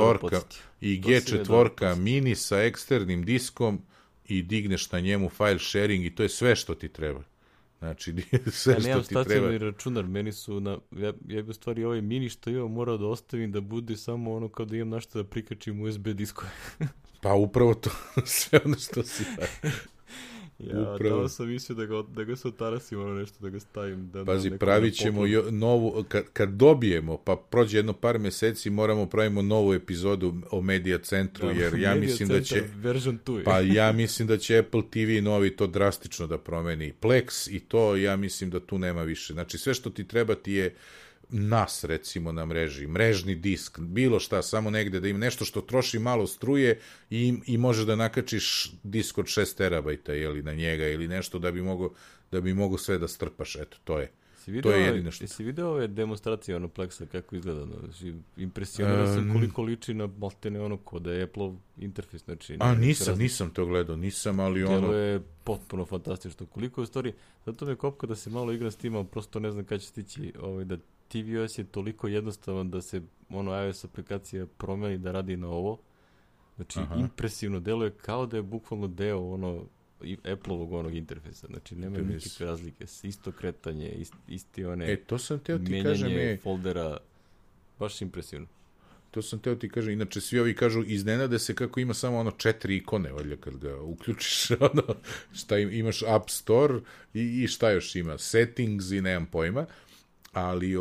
G4 mini sa eksternim diskom i digneš na njemu file sharing i to je sve što ti treba. Znači, sve što ti treba. Ja nemam stacionarni računar, meni su, ja bi u stvari ovaj mini što imam morao da ostavim da bude samo kao da imam nešto da prikačim USB diskove. Pa upravo to, sve što si... Ja, tamo sam mislio da ga se otarasim, nešto da ga stavim. Pazi, pravit ćemo novu, kad dobijemo, pa prođe jedno par meseci, pravimo novu epizodu o Media Centru, jer ja mislim da će... Pa ja mislim da će Apple TV novi to drastično da promeni. Plex i to, ja mislim da tu nema više. Znači, sve što ti treba ti je NAS, recimo, na mreži, mrežni disk, bilo šta, samo negde da ima nešto što troši malo struje i možeš da nakačiš disk od 6 terabajta na njega ili nešto da bi mogo sve da strpaš, eto, to je. To je jedino što. Jesi video ove demonstracije ono Plexa kako izgleda? Znači, impresioniran sam koliko liči na maltene ono kod je Apple interfejs. Znači, nisam to gledao, ali ono... Delo je potpuno fantastično. Koliko je u stvari, zato me kopka da se malo igram s tim, ali prosto ne znam kada će stići da tvOS je toliko jednostavan da se iOS aplikacija promeni da radi na ovo. Znači, impresivno deluje kao da je bukvalno deo Apple-ovog onog interfejsa. Znači, nemaju nikakve razlike. Isto kretanje, isti to sam teo ti menjanje foldera. Baš impresivno. To sam teo ti kažem. Inače, svi ovi kažu, iznenade se kako ima samo 4 ikone, valjda, kad ga uključiš, šta imaš App Store i šta još ima? Settings i nemam pojma. Ali,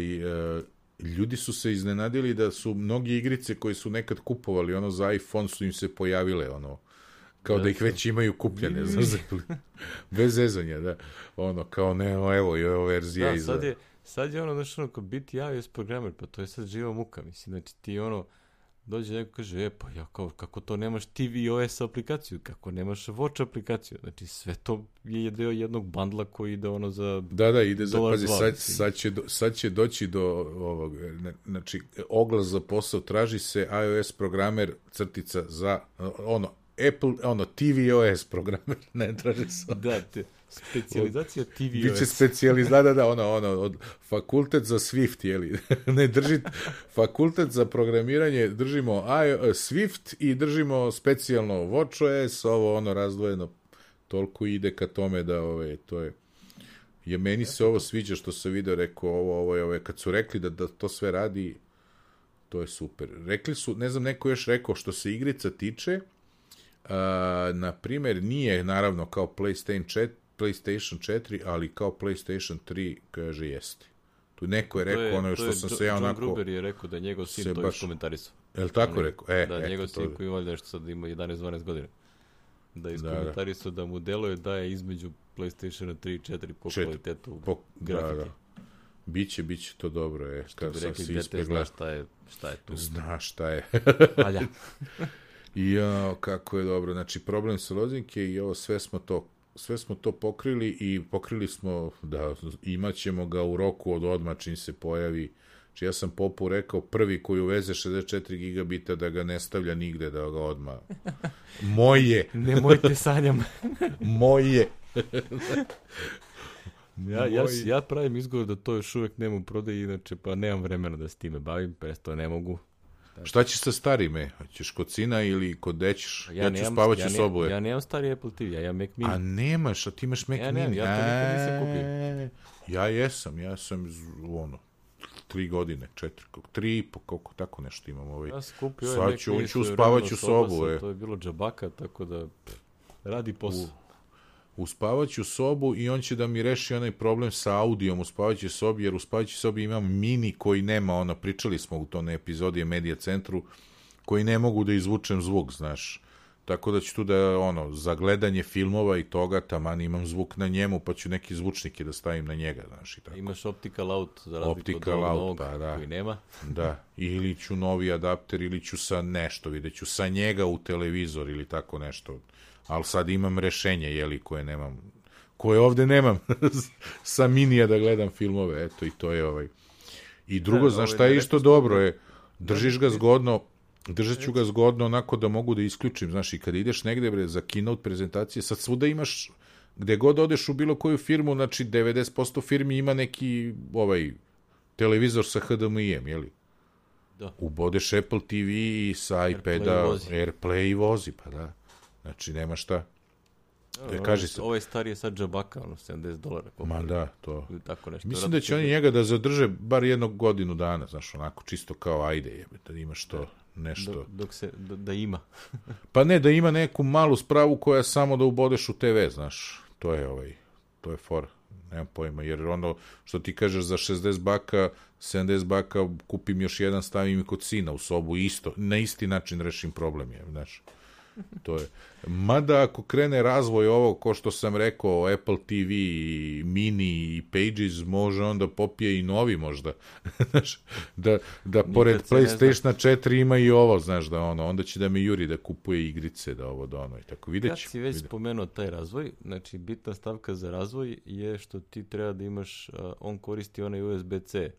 ljudi su se iznenadili da su mnogi igrice koje su nekad kupovali, za iPhone su im se pojavile, kao da ih već imaju kupljene, bez zezanja, da, kao ne, evo i ova verzija iza. Sad je kao biti iOS programer, pa to je sad živa muka, mislim, znači ti dođe neko kaže, pa ja kako to nemaš tvOS aplikaciju, kako nemaš Watch aplikaciju, znači sve to je deo jednog bandla koji ide za da, ide za, pazi, sad će doći do ovog, znači oglas za posao, traži se iOS programer crtica za Apple, tvOS programer, ne traži se. Da, specijalizacija tvOS. Biće specijalizacija, od fakultet za Swift, jeli? Ne drži fakultet za programiranje, držimo Swift i držimo specijalno WatchOS, ovo razdvojeno, toliko ide ka tome da to je meni se ovo sviđa što se video, rekao ovo, kad su rekli da to sve radi, to je super. Rekli su, ne znam, neko još rekao što se igrica tiče, na primjer, nije naravno kao PlayStation 4, ali kao PlayStation 3, kaže, jeste. Tu neko je rekao što sam se ja onako... John Gruber je rekao da njegov sin to iskomentarisao. Je li tako rekao? Da, njegov sin koji ima nešto sad ima 11-12 godina. Da je iskomentarisao da mu deluje da je između PlayStation 3 i 4 po kvalitetu grafike. Da. Biće to dobro. Što bi rekli, dete zna šta je tu. Zna šta je. Alja. I kako je dobro. Znači, problem sa lozinke i ovo sve smo to pokrili i pokrili smo da imat ćemo ga u roku od odmah čim se pojavi. Znači, ja sam Popu rekao, prvi koji uveze 64 gigabita da ga ne stavlja nigde, da ga odmah... Moje! Nemojte sanjam. Moje! Ja pravim izgovor da to još uvek nema u prodaji, inače pa nemam vremena da s time bavim, presto ne mogu. Šta ćeš sa starime? Hoćeš kod sina ili kod dećeš? Ja ću spavati u sobu. Ja nemam stari Apple TV, ja Mac Mini. A nemaš, a ti imaš Mac Mini? Ja to nikad nisam kupio. Ja sam 3 godine, 3,5, koliko tako nešto imam. Ja sam kupio on će uspavati u sobu. To je bilo džabaka, tako da radi posao. U spavaću sobu i on će da mi reši onaj problem sa audijom u spavaćoj sobi, jer u spavaćoj sobi imam mini koji nema, pričali smo u toj epizodi Media Centru, koji ne mogu da izvučem zvuk, znaš. Tako da ću tu da, za gledanje filmova i toga, taman imam zvuk na njemu, pa ću neki zvučnike da stavim na njega, znaš. I tako. Imaš optical out, za razliku od ovog koji nema. Da, ili ću novi adapter, ili ću sa nešto, vidjet ću sa njega u televizor ili tako nešto. Ali sad imam rešenje, koje nemam, koje ovde nemam, sa minija da gledam filmove, eto, i to je I drugo, znaš šta je isto dobro, držiš ga zgodno, držat ću ga zgodno onako da mogu da isključim, znaš, i kad ideš negde za keynote prezentacije, sad svuda imaš, gde god odeš u bilo koju firmu, znači 90% firmi ima neki, televizor sa HDMI-em, jeli? Da. Ubodeš Apple TV i sa iPada, AirPlay i vozi, pa da. Znači, nema šta. Kaži se. Ovaj stari je sad džabaka, $70. Ma da, to. Tako nešto. Mislim da će oni njega da zadrže bar 1 godinu dana, znaš, onako, čisto kao ajde, da imaš to nešto. Dok se, da ima. Pa ne, da ima neku malu spravu koja samo da ubodeš u TV, znaš. To je for. Nemam pojma, jer što ti kažeš za $60, $70 kupim još jedan, stavim i kod sina u sobu, isto, na isti način rešim problem, znaš. To je. Mada ako krene razvoj ovo, ko što sam rekao, Apple TV, Mini i Pages, može onda popije i novi možda. Znaš, da pored PlayStationa 4 ima i ovo, znaš, da onda će da mi juri da kupuje igrice, da ovo, da ono i tako. Vidjet ću. Kad si već spomenuo taj razvoj, znači bitna stavka za razvoj je što ti treba da imaš, on koristi onaj USB-C.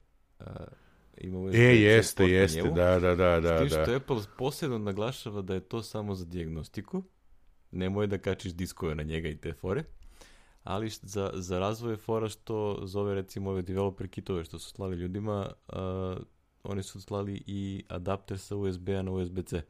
Ima USB-C jeste, da. S tim što Apple posebno naglašava da je to samo za dijagnostiku, nemoj da kačiš diskove na njega i te fore, ali za razvoj je fora što zove recimo ove developer kitove što su slali ljudima, oni su slali i adapter sa USB-a na USB-C.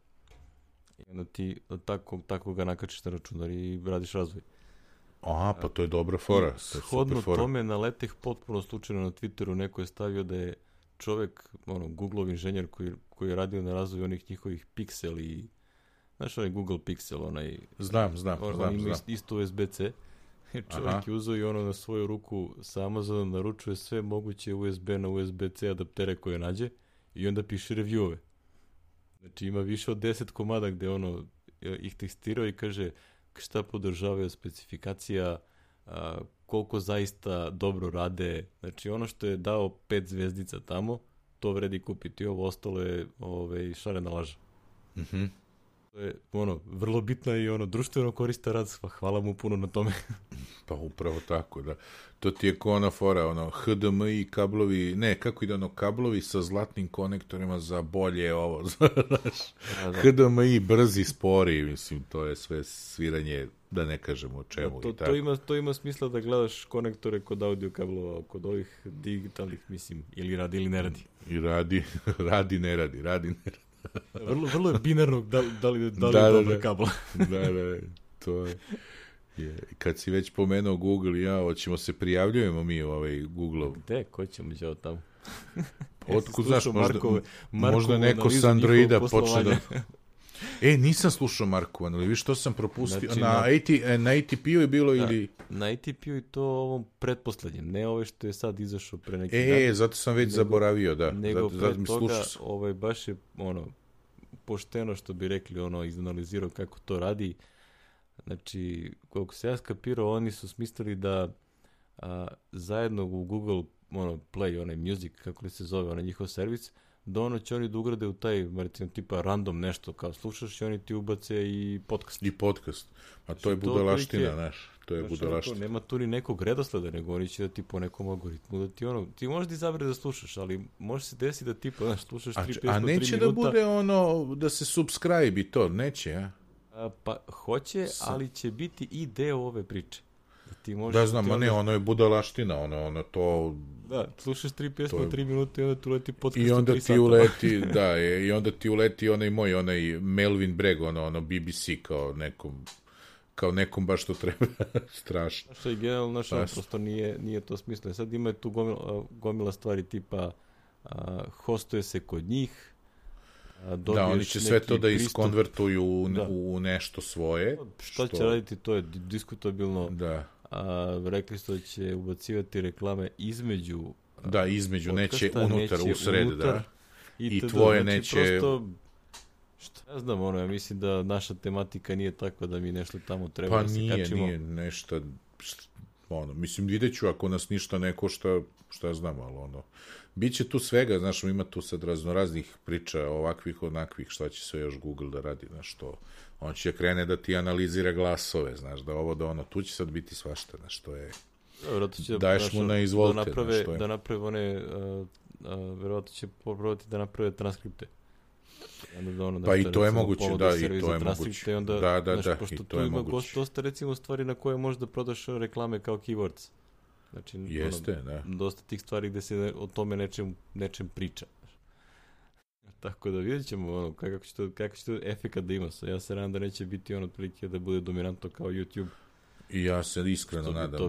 I onda ti tako ga nakačiš na računar i radiš razvoj. Aha, pa to je dobra fora. Shodno tome naleteh potpuno slučajno na Twitteru, neko je stavio da je čovek, Google-ov inženjer koji je radio na razvoju onih njihovih Pixel i znaš onaj Google Pixel, onaj... Znam. Ima isto USB-C. Čovjek je uzeo i na svoju ruku sa Amazona naručuje sve moguće USB na USB-C adaptere koje nađe i onda piše reviewove. Znači ima više od 10 komada gde ih testirao i kaže šta podržavaju specifikacija, koliko zaista dobro rade. Znači ono što je dao 5 zvezdica tamo, to vredi kupiti. Ovo ostalo je šarena laža. Mhm. To je vrlo bitna i društveno korista rad. Hvala mu puno na tome. Pa upravo tako, da. To ti je ko ona fora, HDMI kablovi, ne, kako ide kablovi sa zlatnim konektorima za bolje ovo, znaš. HDMI brzi, spori, mislim, to je sve sviranje, da ne kažemo o čemu. To ima smisla da gledaš konektore kod audio kablova, kod ovih digitalnih, mislim, ili radi ili ne radi. I radi, ne radi. Vrlo je binarno da li je dobra kabla. Da, to je. Kad si već pomenuo Google, možemo se prijavljujemo mi u Google-ov. Gde? Ko ćemođeo tamo? Otkud, znaš, možda neko s Androida počne da... nisam slušao Markovan, ali viš što sam propustio. Znači, na ATP-u je bilo ili... Na ATP-u i to ovom pretposlednjem, ne ove što je sad izašao pre neki dan. Zato sam već zaboravio, da. Nego pre toga, baš je, pošteno što bi rekli, izanalizirao kako to radi. Znači, koliko se ja skapirao, oni su smislili da zajedno u Google Play, onaj Music, kako li se zove, onaj njihov servis, da će oni da ugrade u taj, recimo, tipa random nešto, kao slušaš i oni ti ubace i podcast. I podcast. A to je budalaština, znaš. To je budalaština. Nema tu ni nekog redosleda, nego oni će da ti po nekom algoritmu, da ti ti možeš da izabrati da slušaš, ali može se desiti da ti slušaš 3 pjesme, 3 minuta. A neće da bude da se subscribe i to, neće, a? Pa hoće, ali će biti i deo ove priče. Da znam, ono je budalaština, ono to... Da, slušaš 3 pjesme, 3 minute i onda tu uleti podcast i onda ti uleti, da, i onda ti uleti onaj Melvin Bragg, BBC kao nekom baš to treba. Strašno. Što je generalno, prosto nije to smislo. Sad ima tu gomila stvari tipa hostuje se kod njih, da, oni će sve to da iskonvertuju u nešto svoje. Šta će raditi, to je diskutabilno. Da. Rekli su da će ubacivati reklame između podcasta, neće unutar, usred, da. I tvoje neće... Prosto, šta ja znam, ja mislim da naša tematika nije takva da mi nešto tamo treba da se kačimo. Pa nije nešto... mislim, vidjet ću ako nas ništa ne košta, šta ja znam, ali biće tu svega, znaš, ima tu sad raznoraznih priča, ovakvih, onakvih, šta će sve još Google da radi, znaš, on će krene da ti analizira glasove, znaš, da ovo, da ono, tu će sad biti svašta, znaš, to je, daješ mu na izvolte, da naprave one, verovatno će probati da naprave transkripte. Pa i to je moguće, da, i to je moguće. Da, pošto tu ima dosta, recimo, stvari na koje možda prodaš reklame kao keywords. Znači, dosta tih stvari gde se o tome nečem priča. Tako da vidjet ćemo kako će to efekat da ima. Ja se nadam da neće biti otprilike da bude dominantno kao YouTube. I ja se iskreno nadam.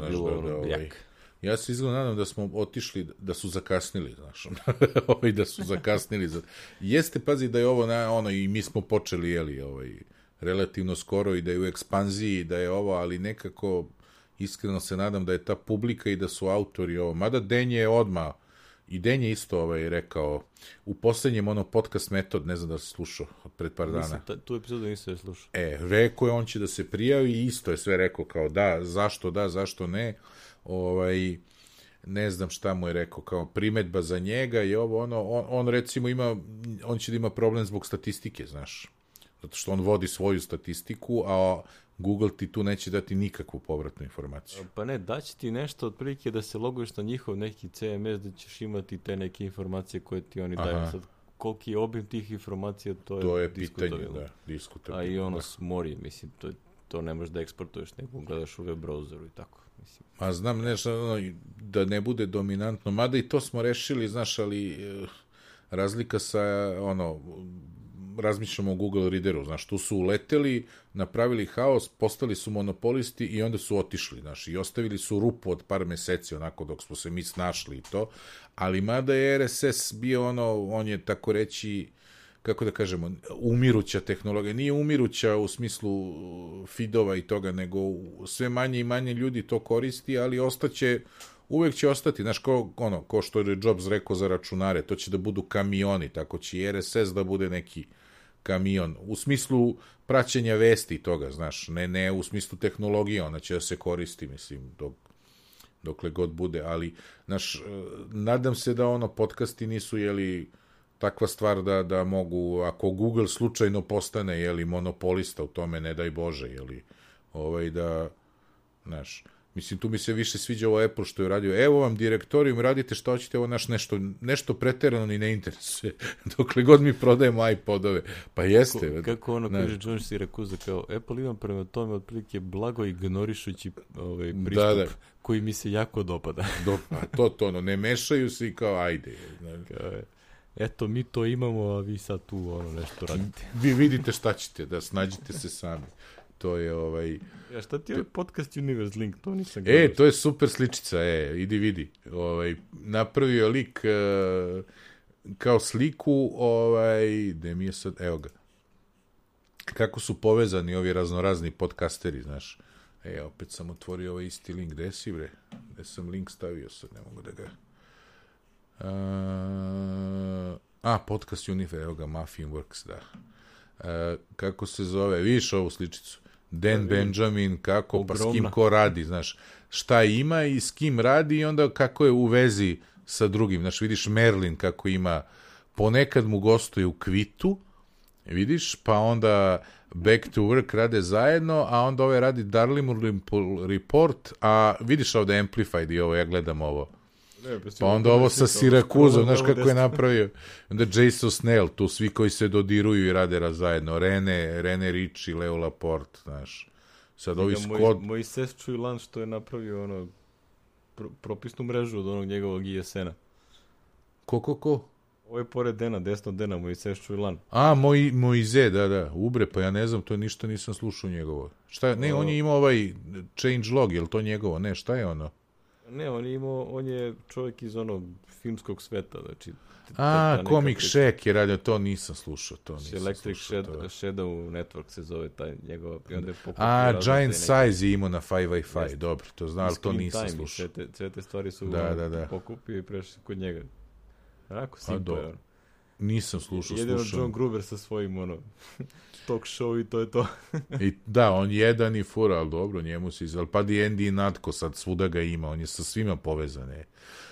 Ja se iskreno nadam da smo otišli, da su zakasnili, znaš. Da su zakasnili. Jeste, pazi da je ovo, i mi smo počeli, relativno skoro i da je u ekspanziji, da je ovo, ali nekako... Iskreno se nadam da je ta publika i da su autori ovo. Mada Den je odmah I Den je isto rekao, u poslednjem podcast metod, ne znam da si slušao od pred par dana. Tu epizodu nisam slušao. Rekao je, on će da se prijavi i isto je sve rekao kao da, zašto ne. Ne znam šta mu je rekao, kao primetba za njega i on recimo on će da ima problem zbog statistike, znaš. Zato što on vodi svoju statistiku, a Google ti tu neće dati nikakvu povratnu informaciju. Pa ne, daće ti nešto otprilike da se loguješ na njihov neki CMS, da ćeš imati te neke informacije koje ti oni daju. Sad, koliki je obim tih informacija, to je pitanje, da, diskutabilno. A i ono smori, mislim, to ne možeš da eksportuješ, nego gledaš u web browseru i tako. Mislim. Ma znam nešto, da ne bude dominantno, mada i to smo rešili, znaš, ali razlika sa, razmišljamo o Google Readeru, znaš, tu su uleteli, napravili haos, postali su monopolisti i onda su otišli, znaš, i ostavili su rupu od par meseci, onako, dok smo se mi snašli i to, ali mada je RSS bio on je tako reći, kako da kažemo, umiruća tehnologija, nije umiruća u smislu feedova i toga, nego sve manje i manje ljudi to koristi, ali uvek će ostati, znaš, ko što je Jobs rekao za računare, to će da budu kamioni, tako će i RSS da bude neki kamion, u smislu praćenja vesti i toga, znaš, ne u smislu tehnologije, ona će da se koristi, mislim, dokle god bude, ali, znaš, nadam se da podcasti nisu, takva stvar da mogu, ako Google slučajno postane, monopolista u tome, ne daj Bože, da, znaš, mislim, tu mi se više sviđa ovo Apple što je radio, evo vam direktorijum, radite što hoćete, ovo naš nešto preterano ni ne interesuje, dokle god mi prodajemo iPodove, pa jeste. Kako kaže John Siracusa, kao Apple ima prema tome otprilike blago ignorišući pristup koji mi se jako dopada. Ne mešaju se i kao ajde. Eto, mi to imamo, a vi sad tu nešto radite. Vi vidite šta ćete, da snađite se sami. To je šta ti je podcast Universe Link? To nisam gledao. To je super sličica, idi vidi. Napravio lik kao sliku, gde mi je sad, evo ga. Kako su povezani ovi raznorazni podcasteri, znaš. Opet sam otvorio ovaj isti link, gde si bre? Gde sam link stavio sad, ne mogu da ga... podcast Universe, evo ga, Muffin Works, da. Kako se zove, vidiš ovu sličicu? Dan Benjamin, kako, pa s kim ko radi, znaš, šta ima i s kim radi i onda kako je u vezi sa drugim, znaš, vidiš Merlin kako ima, ponekad mu gostuje u Kvitu, vidiš, pa onda Back to Work rade zajedno, a onda ove radi Dalrymple Report, a vidiš ovde Amplified i ovo, ja gledam ovo. Pa onda ovo sa Syracuse, znaš kako je napravio. Onda Jason Snell, tu svi koji se dodiruju i rade zajedno. Rene Ritchie, Leo Laporte, znaš. Sad ovi Scott... Moj sest Čujlan što je napravio propisnu mrežu od onog njegovog ISN-a. Ko? Ovo je pored Dena, desno Dena, moj sest Čujlan. Moize, da. Ubre, pa ja ne znam, to ništa nisam slušao njegovo. Šta, ne, on je imao changelog, je li to njegovo? Ne, šta je ono? Ne, on je čovjek iz filmskog sveta, znači... Comic Shack je radio, to nisam slušao, Electric Shadow Network se zove taj njegov... Giant Size je imao na 5i5, dobro, to znam, ali to nisam slušao. Sve te stvari su pokupio i prešli kod njega. Onako simpo je. Nisam slušao. Jedino John Gruber sa svojim talk show i to je to. I da, on jedan i fura, ali dobro, njemu se izval. Pa di Andy Natko, sad svuda ga ima, on je sa svima povezane.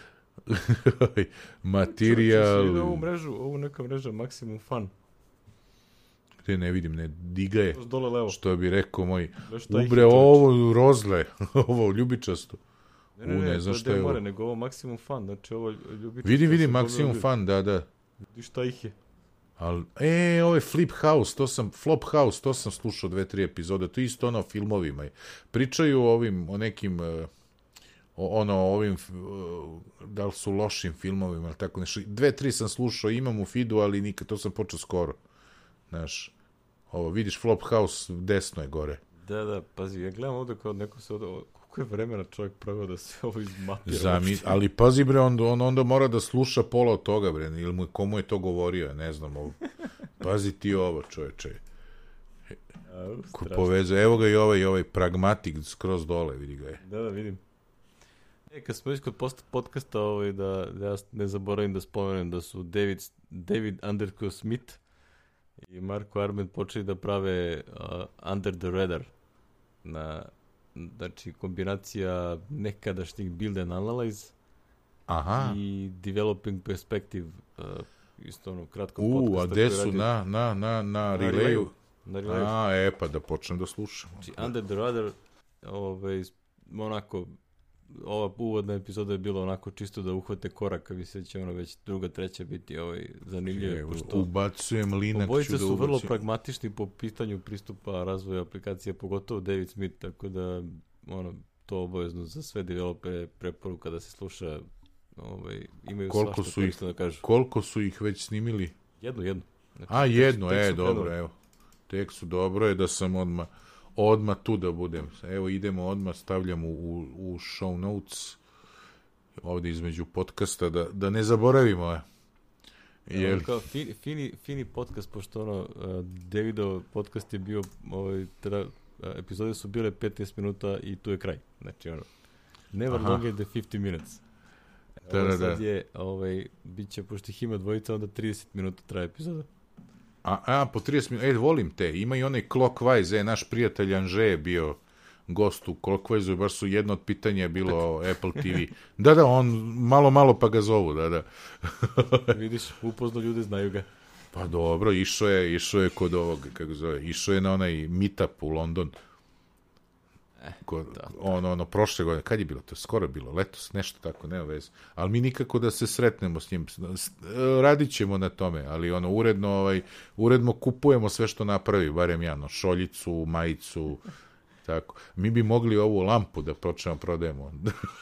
Materijal... Čovječ, ovu neka mreža Maximum Fun. Gde ne vidim, ne, diga je. Dole levo. Što bi rekao moj, ubre, ovo rozle, ovo ljubičasto. Ne znam šta je ovo. Nego ovo Maximum Fun, znači ovo ljubičasto. Vidim, Maximum Fun, da. Vidiš šta ih je. Ovo je Flop House, to sam slušao 2-3 epizode, to je isto o filmovima. Pričaju o nekim, ovim, da li su lošim filmovima, ali tako nešto. 2-3 sam slušao, imam u feedu, ali nikad, to sam počeo skoro. Znaš, vidiš Flop House, desno je gore. Da, pazi, ja gledam ovde kao neko se koliko je vremena čovjek proveo da se ovo izmapira. Ali pazi bre, on onda mora da sluša pola od toga bre, ili komu je to govorio, ne znam. Pazi ti ovo, čoveče. Ko povezuje, evo ga i ovaj pragmatik skroz dole, vidi ga je. Da, vidim. Kad smo već kod podcasta, da ja ne zaboravim da spomenem da su David underscore Smith i Marko Arment počeli da prave Under the Radar. Znači, kombinacija nekadašnjih Build and Analyze i Developing Perspective, isto ono kratko podcasta. A gde su na relayu? Na relayu. Pa da počnem da slušam. Znači, Under the Radar, onako, ova uvodna epizoda je bila onako čisto da uhvate korak, a vi se će ono već druga, treća biti zanimljive. Ubacujem linak. Obojice su vrlo pragmatični po pitanju pristupa razvoja aplikacije, pogotovo David Smith, tako da to obavezno za sve developere preporuka da se sluša. Imaju svašta korisno da kažu. Koliko su ih već snimili? Jednu. Znači, jednu, dobro, evo. Tek su, dobro je da sam odmah tu da budem. Evo idemo odmah, stavljam u show notes ovdje između podcasta da ne zaboravimo. Kao fini podcast, pošto Davidov podcast je bio, epizode su bile 15 minuta i tu je kraj. Znači never longer than 50 minutes. Sad je, bit će, pošto ih ima dvojica, onda 30 minuta traje epizoda. Po 30 minuta, volim te, ima i onaj Clockwise, naš prijatelj Anže je bio gost u Clockwise-u, baš su jedno od pitanja bilo Apple TV. Da, on malo pa ga zovu, da. Vidiš, upozno ljude, znaju ga. Pa dobro, išao je kod ovog, kako zove, išao je na onaj meetup u London. Prošle godine, kad je bilo to? Skoro bilo, letos, nešto tako, nema veze. Ali mi nikako da se sretnemo s njim. Radit ćemo na tome, ali uredno kupujemo sve što napravi, barem ja, šoljicu, majicu, tako. Mi bi mogli ovu lampu da počnemo prodajemo.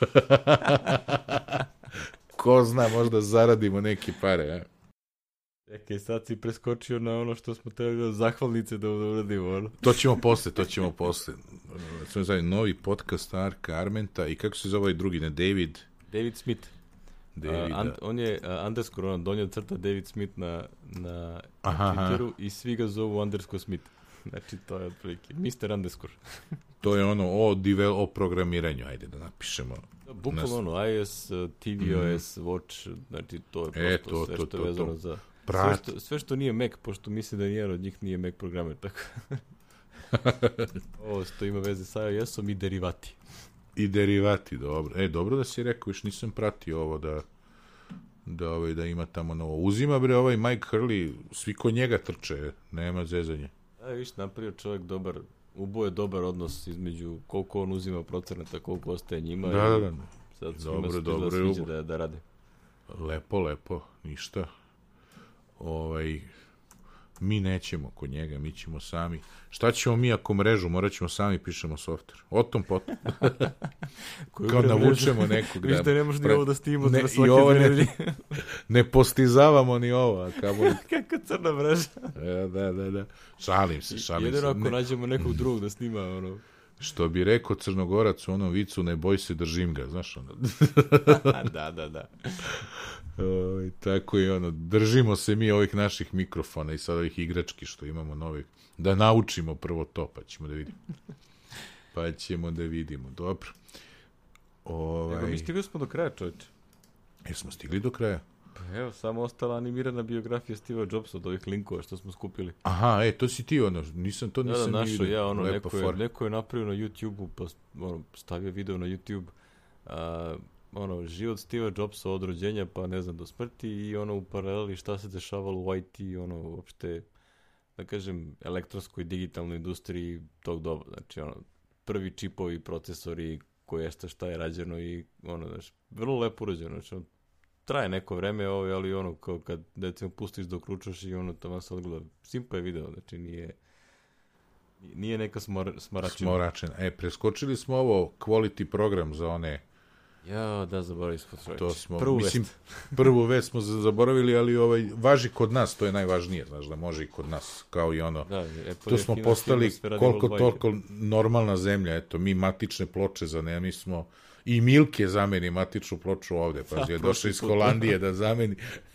Ko zna, možda zaradimo neke pare, Čekaj, sad si preskočio na ono što smo trebali zahvalnice da uradimo. To ćemo posle. Novi podcast Marka Armenta i kako se zove drugi, ne? David Smith. On je underscore, donja crta David Smith na Twitteru i svi ga zovu underscore Smith. Znači, to je otprilike. Mr. underscore. To je o programiranju, ajde da napišemo. Bukvalno iOS, tvOS, Watch, znači to je prosto sve što je vezano za... Sve što nije Mac, pošto mislim da nijedan od njih nije Mac programer, tako. Ovo što ima veze sa iOS-om i derivati. I derivati, dobro. Dobro da si rekao, još nisam pratio ovo da ima tamo novo. Uzima ovaj Mike Hurley, svi kod njega trče, nema zezanja. Viš, napravio čovjek uboje dobar odnos između koliko on uzima procenata, koliko ostaje njima. Da. Sad svima se to sviđa da rade. Lepo, ništa. Mi nećemo kod njega, mi ćemo sami. Šta ćemo mi ako mrežu, morat ćemo sami pišemo software. O tom potom. Kao navučemo nekog. Viš da ne možeš ni ovo da stimo za svake nedelje. Ne postizavamo ni ovo. Kako crna mreža. Da. Šalim se. Jedino ako nađemo nekog drugog da snima, Što bi rekao Crnogorac u onom vicu, ne boj se, držim ga, znaš Da. Tako je držimo se mi ovih naših mikrofona i sad ovih igrački što imamo novih, da naučimo prvo to, pa ćemo da vidimo. Dobro. Mi stigli smo do kraja, čovječe. Jesmo stigli do kraja? Pa evo, samo ostala animirana biografija Steve Jobsa od ovih linkova što smo skupili. To si ti nisam našao ja, neko je napravio na YouTube-u, pa stavio video na YouTube, život Steve Jobsa od rođenja pa ne znam do smrti i u paraleli šta se dešavalo u IT, uopšte, da kažem, elektronskoj digitalnoj industriji tog doba. Znači, prvi čipovi, procesori, šta je rađeno i vrlo lepo urađeno. Znači, traje neko vreme, ali kao kad decimo pustiš dok ručaš i tamo se odgleda. Simpa je video, znači nije neka smaračina. Preskočili smo ovo quality program za one. Ja, da, zaboravili smo to smo, prvu vest smo zaboravili, ali važi kod nas, to je najvažnije, znaš, da može i kod nas, kao i tu smo postali koliko toliko normalna zemlja, mi matične ploče zanemi smo I Milke zameni matičnu ploču ovde, pazi, je došao iz Holandije da zameni.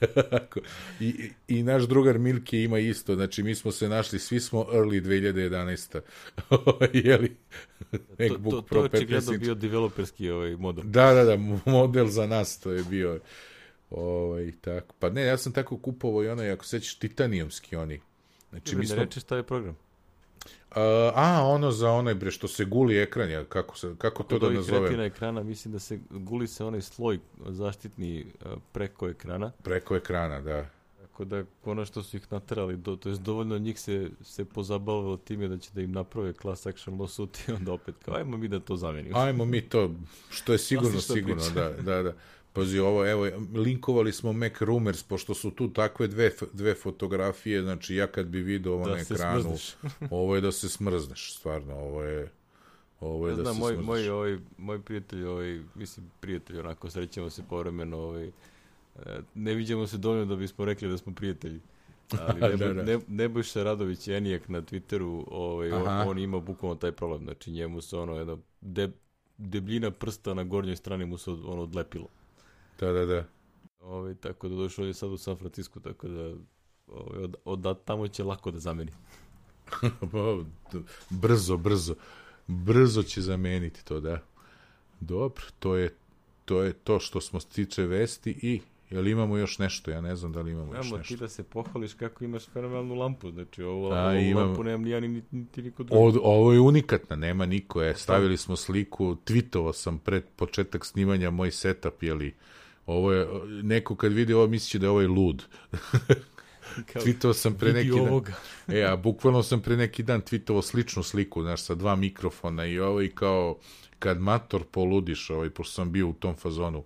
I naš drugar Milke ima isto, znači mi smo se našli, svi smo early 2011. Jeli? MacBook Pro 15. To je očigledno bio developerski model. Da, model za nas to je bio. Tako. Pa ne, ja sam tako kupovao i onaj, ako sećaš, titanijumski oni. Znači, mi smo... Ne rečeš šta je program? Ono za onaj, bre, što se guli ekran, ja, kako to da nazovem? Kod retina ekrana, mislim da se guli se onaj sloj zaštitni preko ekrana. Preko ekrana, da. Tako da, konačno su ih naterali, to je dovoljno njih se pozabavilo time da će da im naprave class action lawsuit i onda opet kao, ajmo mi da to zamenimo. Ajmo mi to, što je sigurno, da. Pazi, ovo, evo, linkovali smo Mac Rumors, pošto su tu takve dve fotografije, znači ja kad bi vidio ovo na ekranu, ovo je da se smrzneš, stvarno, ovo je da se smrzneš. Moj prijatelj, mislim, prijatelj, onako, srećemo se povremeno, ne viđamo se dovoljno da bismo rekli da smo prijatelji. Ali Nebojša Radović Enijak na Twitteru, on ima bukvalno taj problem, znači njemu se jedna debljina prsta na gornjoj strani mu se odlepilo. Da. Tako da došao je sad u San Francisco, tako da od tamo će lako da zameni. Brzo će zameniti to, da. Dobro, to je to što smo stiče vesti i jel imamo još nešto? Ja ne znam da li imamo još nešto. Ti da se pohvališ kako imaš fenomenalnu lampu, znači ovu lampu nemam ni ja niti niko drugi. Ovo je unikatna, nema niko. Stavili smo sliku, tweetovao sam pred početak snimanja moj setup, jeli ovo je, neko kad vidi ovo misli da je ovaj lud. Tweetovao sam pre neki dan. A bukvalno sam pre neki dan tweetovao sličnu sliku, znaš, sa 2 mikrofona i ovo i kao kad mator poludiš, pošto sam bio u tom fazonu.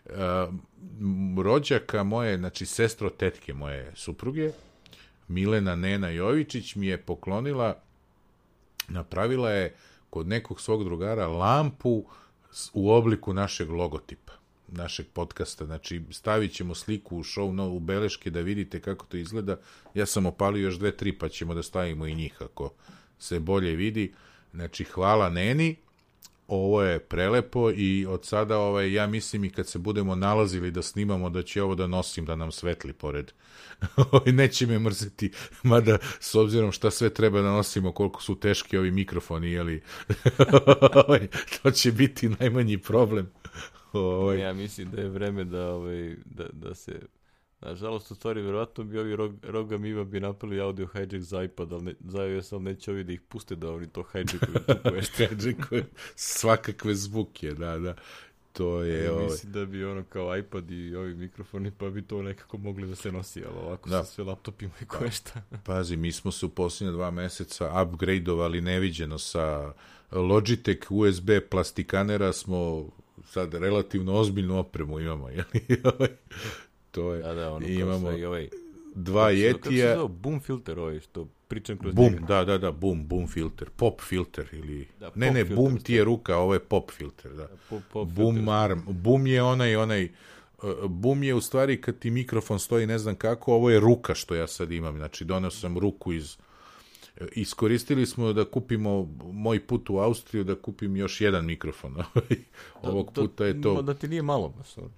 Rođaka moje, znači sestro tetke moje supruge, Milena Nena Jovičić, mi je poklonila, napravila je kod nekog svog drugara lampu u obliku našeg logotipa, našeg podcasta. Znači, stavit ćemo sliku u show, u beleške da vidite kako to izgleda. Ja sam opalio još 2-3, pa ćemo da stavimo i njih ako se bolje vidi. Znači, hvala Neni. Ovo je prelepo i od sada ja mislim i kad se budemo nalazili da snimamo da će ovo da nosim da nam svetli pored. Neće me mrzeti, mada s obzirom šta sve treba da nosimo, koliko su teški ovi mikrofoni, jeli? To će biti najmanji problem. Ja mislim da je vreme da se... Nažalost, u stvari, verovatno bi ovi Roga Miva bi napravili audio hijack za iPad, ali za iOS, ali neće ovi da ih puste da oni to hijackuju. Svakakve zvuke, da. To je... Mislim da bi kao iPad i ovi mikrofoni, pa bi to nekako mogli da se nosi, ali ovako sa sve laptopima i koješta. Pazi, mi smo se u posljednje 2 meseca upgradeovali neviđeno sa Logitech USB plastikanera, smo sad relativno ozbiljnu opremu imamo, jeli? To je, imamo dva Yetija. Kako se boom filter što pričam kroz boom, njega? Da, boom filter, pop filter ili... Da, ne, boom ti je ruka, ovo je pop filter, da. Pop boom filter. Arm, boom je onaj, boom je u stvari kad ti mikrofon stoji ne znam kako, ovo je ruka što ja sad imam, znači doneo sam ruku iskoristili smo da kupimo moj put u Austriju, da kupim još jedan mikrofon. Ovog puta je to... Da ti nije malo.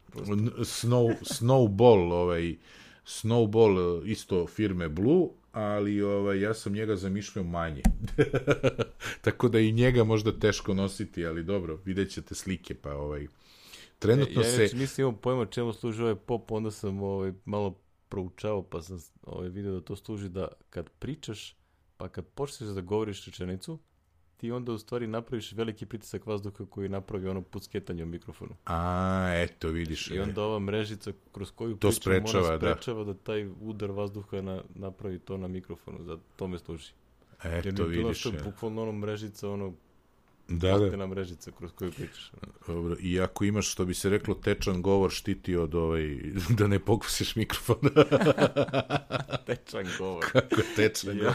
Snowball isto firme Blue, ali ja sam njega zamišljao manje. Tako da i njega možda teško nositi, ali dobro, vidjet ćete slike, pa trenutno se... Ja nisam imao pojma čemu služi ovaj pop, onda sam malo proučao, pa sam vidio da to služi da kad pričaš, pa kad počneš da govoriš rečenicu, ti onda u stvari napraviš veliki pritisak vazduha koji napravi pucketanje u mikrofonu. Eto, vidiš. I onda ova mrežica kroz koju pričam sprečava da taj udar vazduha napravi to na mikrofonu. Za to me služi. Eto, vidiš. Jer bukvalno mrežica, patena mrežica kroz koju pričaš. Dobro, i ako imaš, što bi se reklo, tečan govor štiti od da ne pokusiš mikrofon. Tečan govor. Kako tečan govor?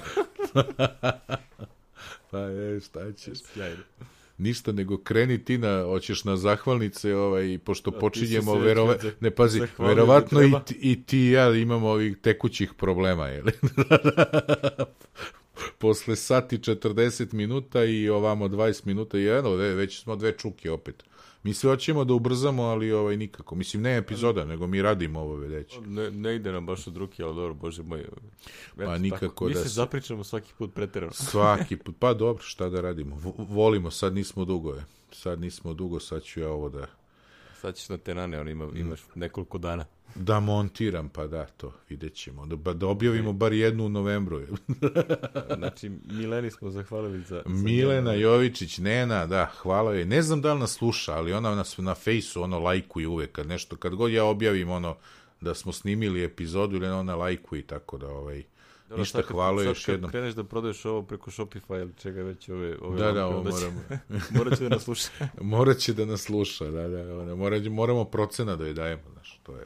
Pa šta ćeš? Sjajno. Ništa, nego kreni ti hoćeš na zahvalnice, pošto počinjemo, verovatno i ti i ja imamo ovih tekućih problema, jel? posle sati 40 minuta i ovamo 20 minuta i eno, već smo 2 čuke opet. Mi sve hoćemo da ubrzamo, ali nikako. Mislim, ne epizoda, nego mi radimo ovo već. Ne ide nam baš od ruke, ali dobro, bože moj. Pa nikako tako, mi se zapričamo svaki put preterano. Svaki put, pa dobro, šta da radimo. Volimo, sad nismo dugo, sad ću ja ovo da... Sad ćeš na tenane, imaš nekoliko dana. Da montiram, pa da, to, vidjet ćemo. Da objavimo bar jednu u novembru. Znači, Mileni smo zahvalili za Milena Jovičić, Nena, da, hvala joj. Ne znam da li nas sluša, ali ona nas na fejsu lajkuje uvek, kad god ja objavim da smo snimili epizodu ili ona lajkuje, tako da ništa, hvala još jednom. Sad kreneš da prodaješ ovo preko Shopify ili čega već ove da, ovo moramo. Morat će da nas sluša. Morat će da nas sluša, da. Moramo procena da joj dajemo, znaš, to je.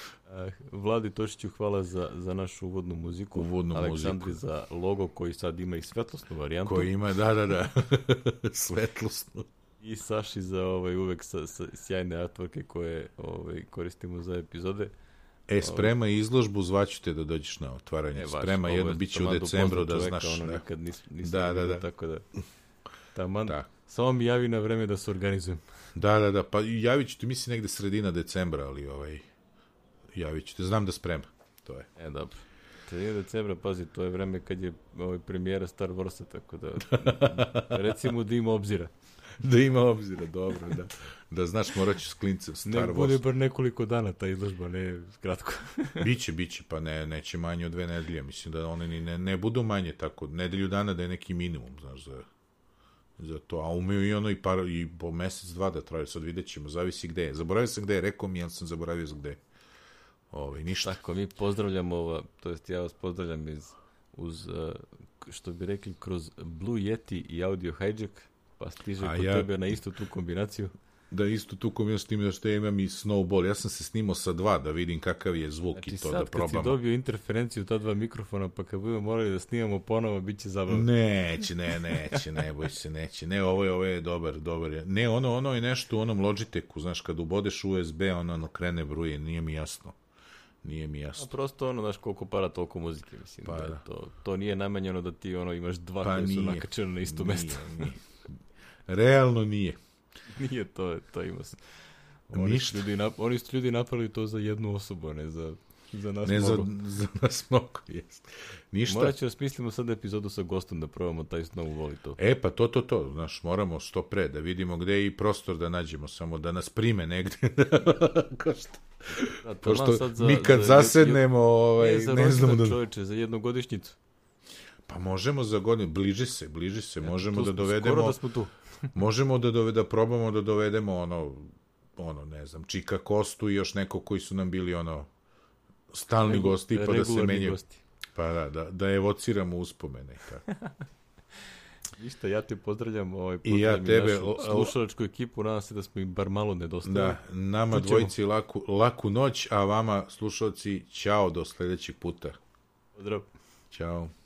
Vladi Tošiću hvala za našu uvodnu muziku. Aleksandri za logo koji sad ima i svetlosnu varijantu. Koji ima, da. Svetlosnu. I Saši za uvek sjajne artworke koje koristimo za epizode. Sprema izložbu, zvaću te da dođeš na otvaranje. Sprema jedno, bit će u decembru, da znaš. Nikad nisam tako da... Taman, samo mi javi na vreme da se organizujem. Da, pa javit ću ti, mislim, negde sredina decembra, ali javit ću te, znam da sprema, to je. Dobro. Sredina decembra, pazi, to je vreme kad je premijera Star Warsa, tako da recimo da ima obzira. Da ima obzira, dobro, da. Da znaš, morat ću s klincem Star Wars. Ne bude bar nekoliko dana ta izložba, ne kratko. Biće, pa neće manje od 2 nedelje. Mislim da one ne budu manje tako. Nedelju dana da je neki minimum, znaš, za to. A umeju i po mesec, 2 da traju. Sad vidjet ćemo, zavisi gde je. Zaboravio sam gde je, rekao mi, ali sam zaboravio gde je. Ništa. Tako, mi pozdravljamo to jest ja vas pozdravljam uz, što bi rekli, kroz Blue Yeti i Audio Hijack, pa stiže kod tebe na istu tu kombinaciju. Da, istu tu kombinaciju, s tim što ja imam i Snowball. Ja sam se snimao sa 2 da vidim kakav je zvuk, znači, i to da probamo. Znači sad kad si dobio interferenciju ta 2 mikrofona, pa kad budemo morali da snimamo ponovo, bit će zabavno. Neće, ne boj se, neće. Ne, ovo je dobar. Ne, ono je nešto u onom Logitechu, znaš, kad ubodeš USB, ono krene bruje, nije mi jasno. A prosto znaš, koliko para, toliko muzike, mislim, pa, da to nije namenjeno da ti imaš 2 koje su nakačene na isto mesto. Nije. Realno nije. Nije to ima se. Oni su ljudi napravili to za jednu osobu, ne za nas ne mnogo. Za nas mnogo, jest. Ništa. Morat ću rasmislimo sad epizodu sa gostom da probamo taj Snow voli to. Pa to, znaš, moramo što pre da vidimo gde je i prostor da nađemo, samo da nas prime negde. Pošto mi kad zasednemo, ne znamo da... Čoveče, za jednogodišnjicu. Pa možemo za godinu, bliži se, možemo da dovedemo... Skoro da smo tu. Možemo da probamo da dovedemo ne znam, Čika Kostu i još neko koji su nam bili stalni gosti, pa da se menjaju. Pa da evociramo uspomene. Ništa, ja te pozdravljam, i ja tebe, našu slušalačku ekipu, nadam se da smo im bar malo nedostali. Da, nama dvojici laku noć, a vama slušalci, ćao do sledećeg puta. Pozdrav. Ćao.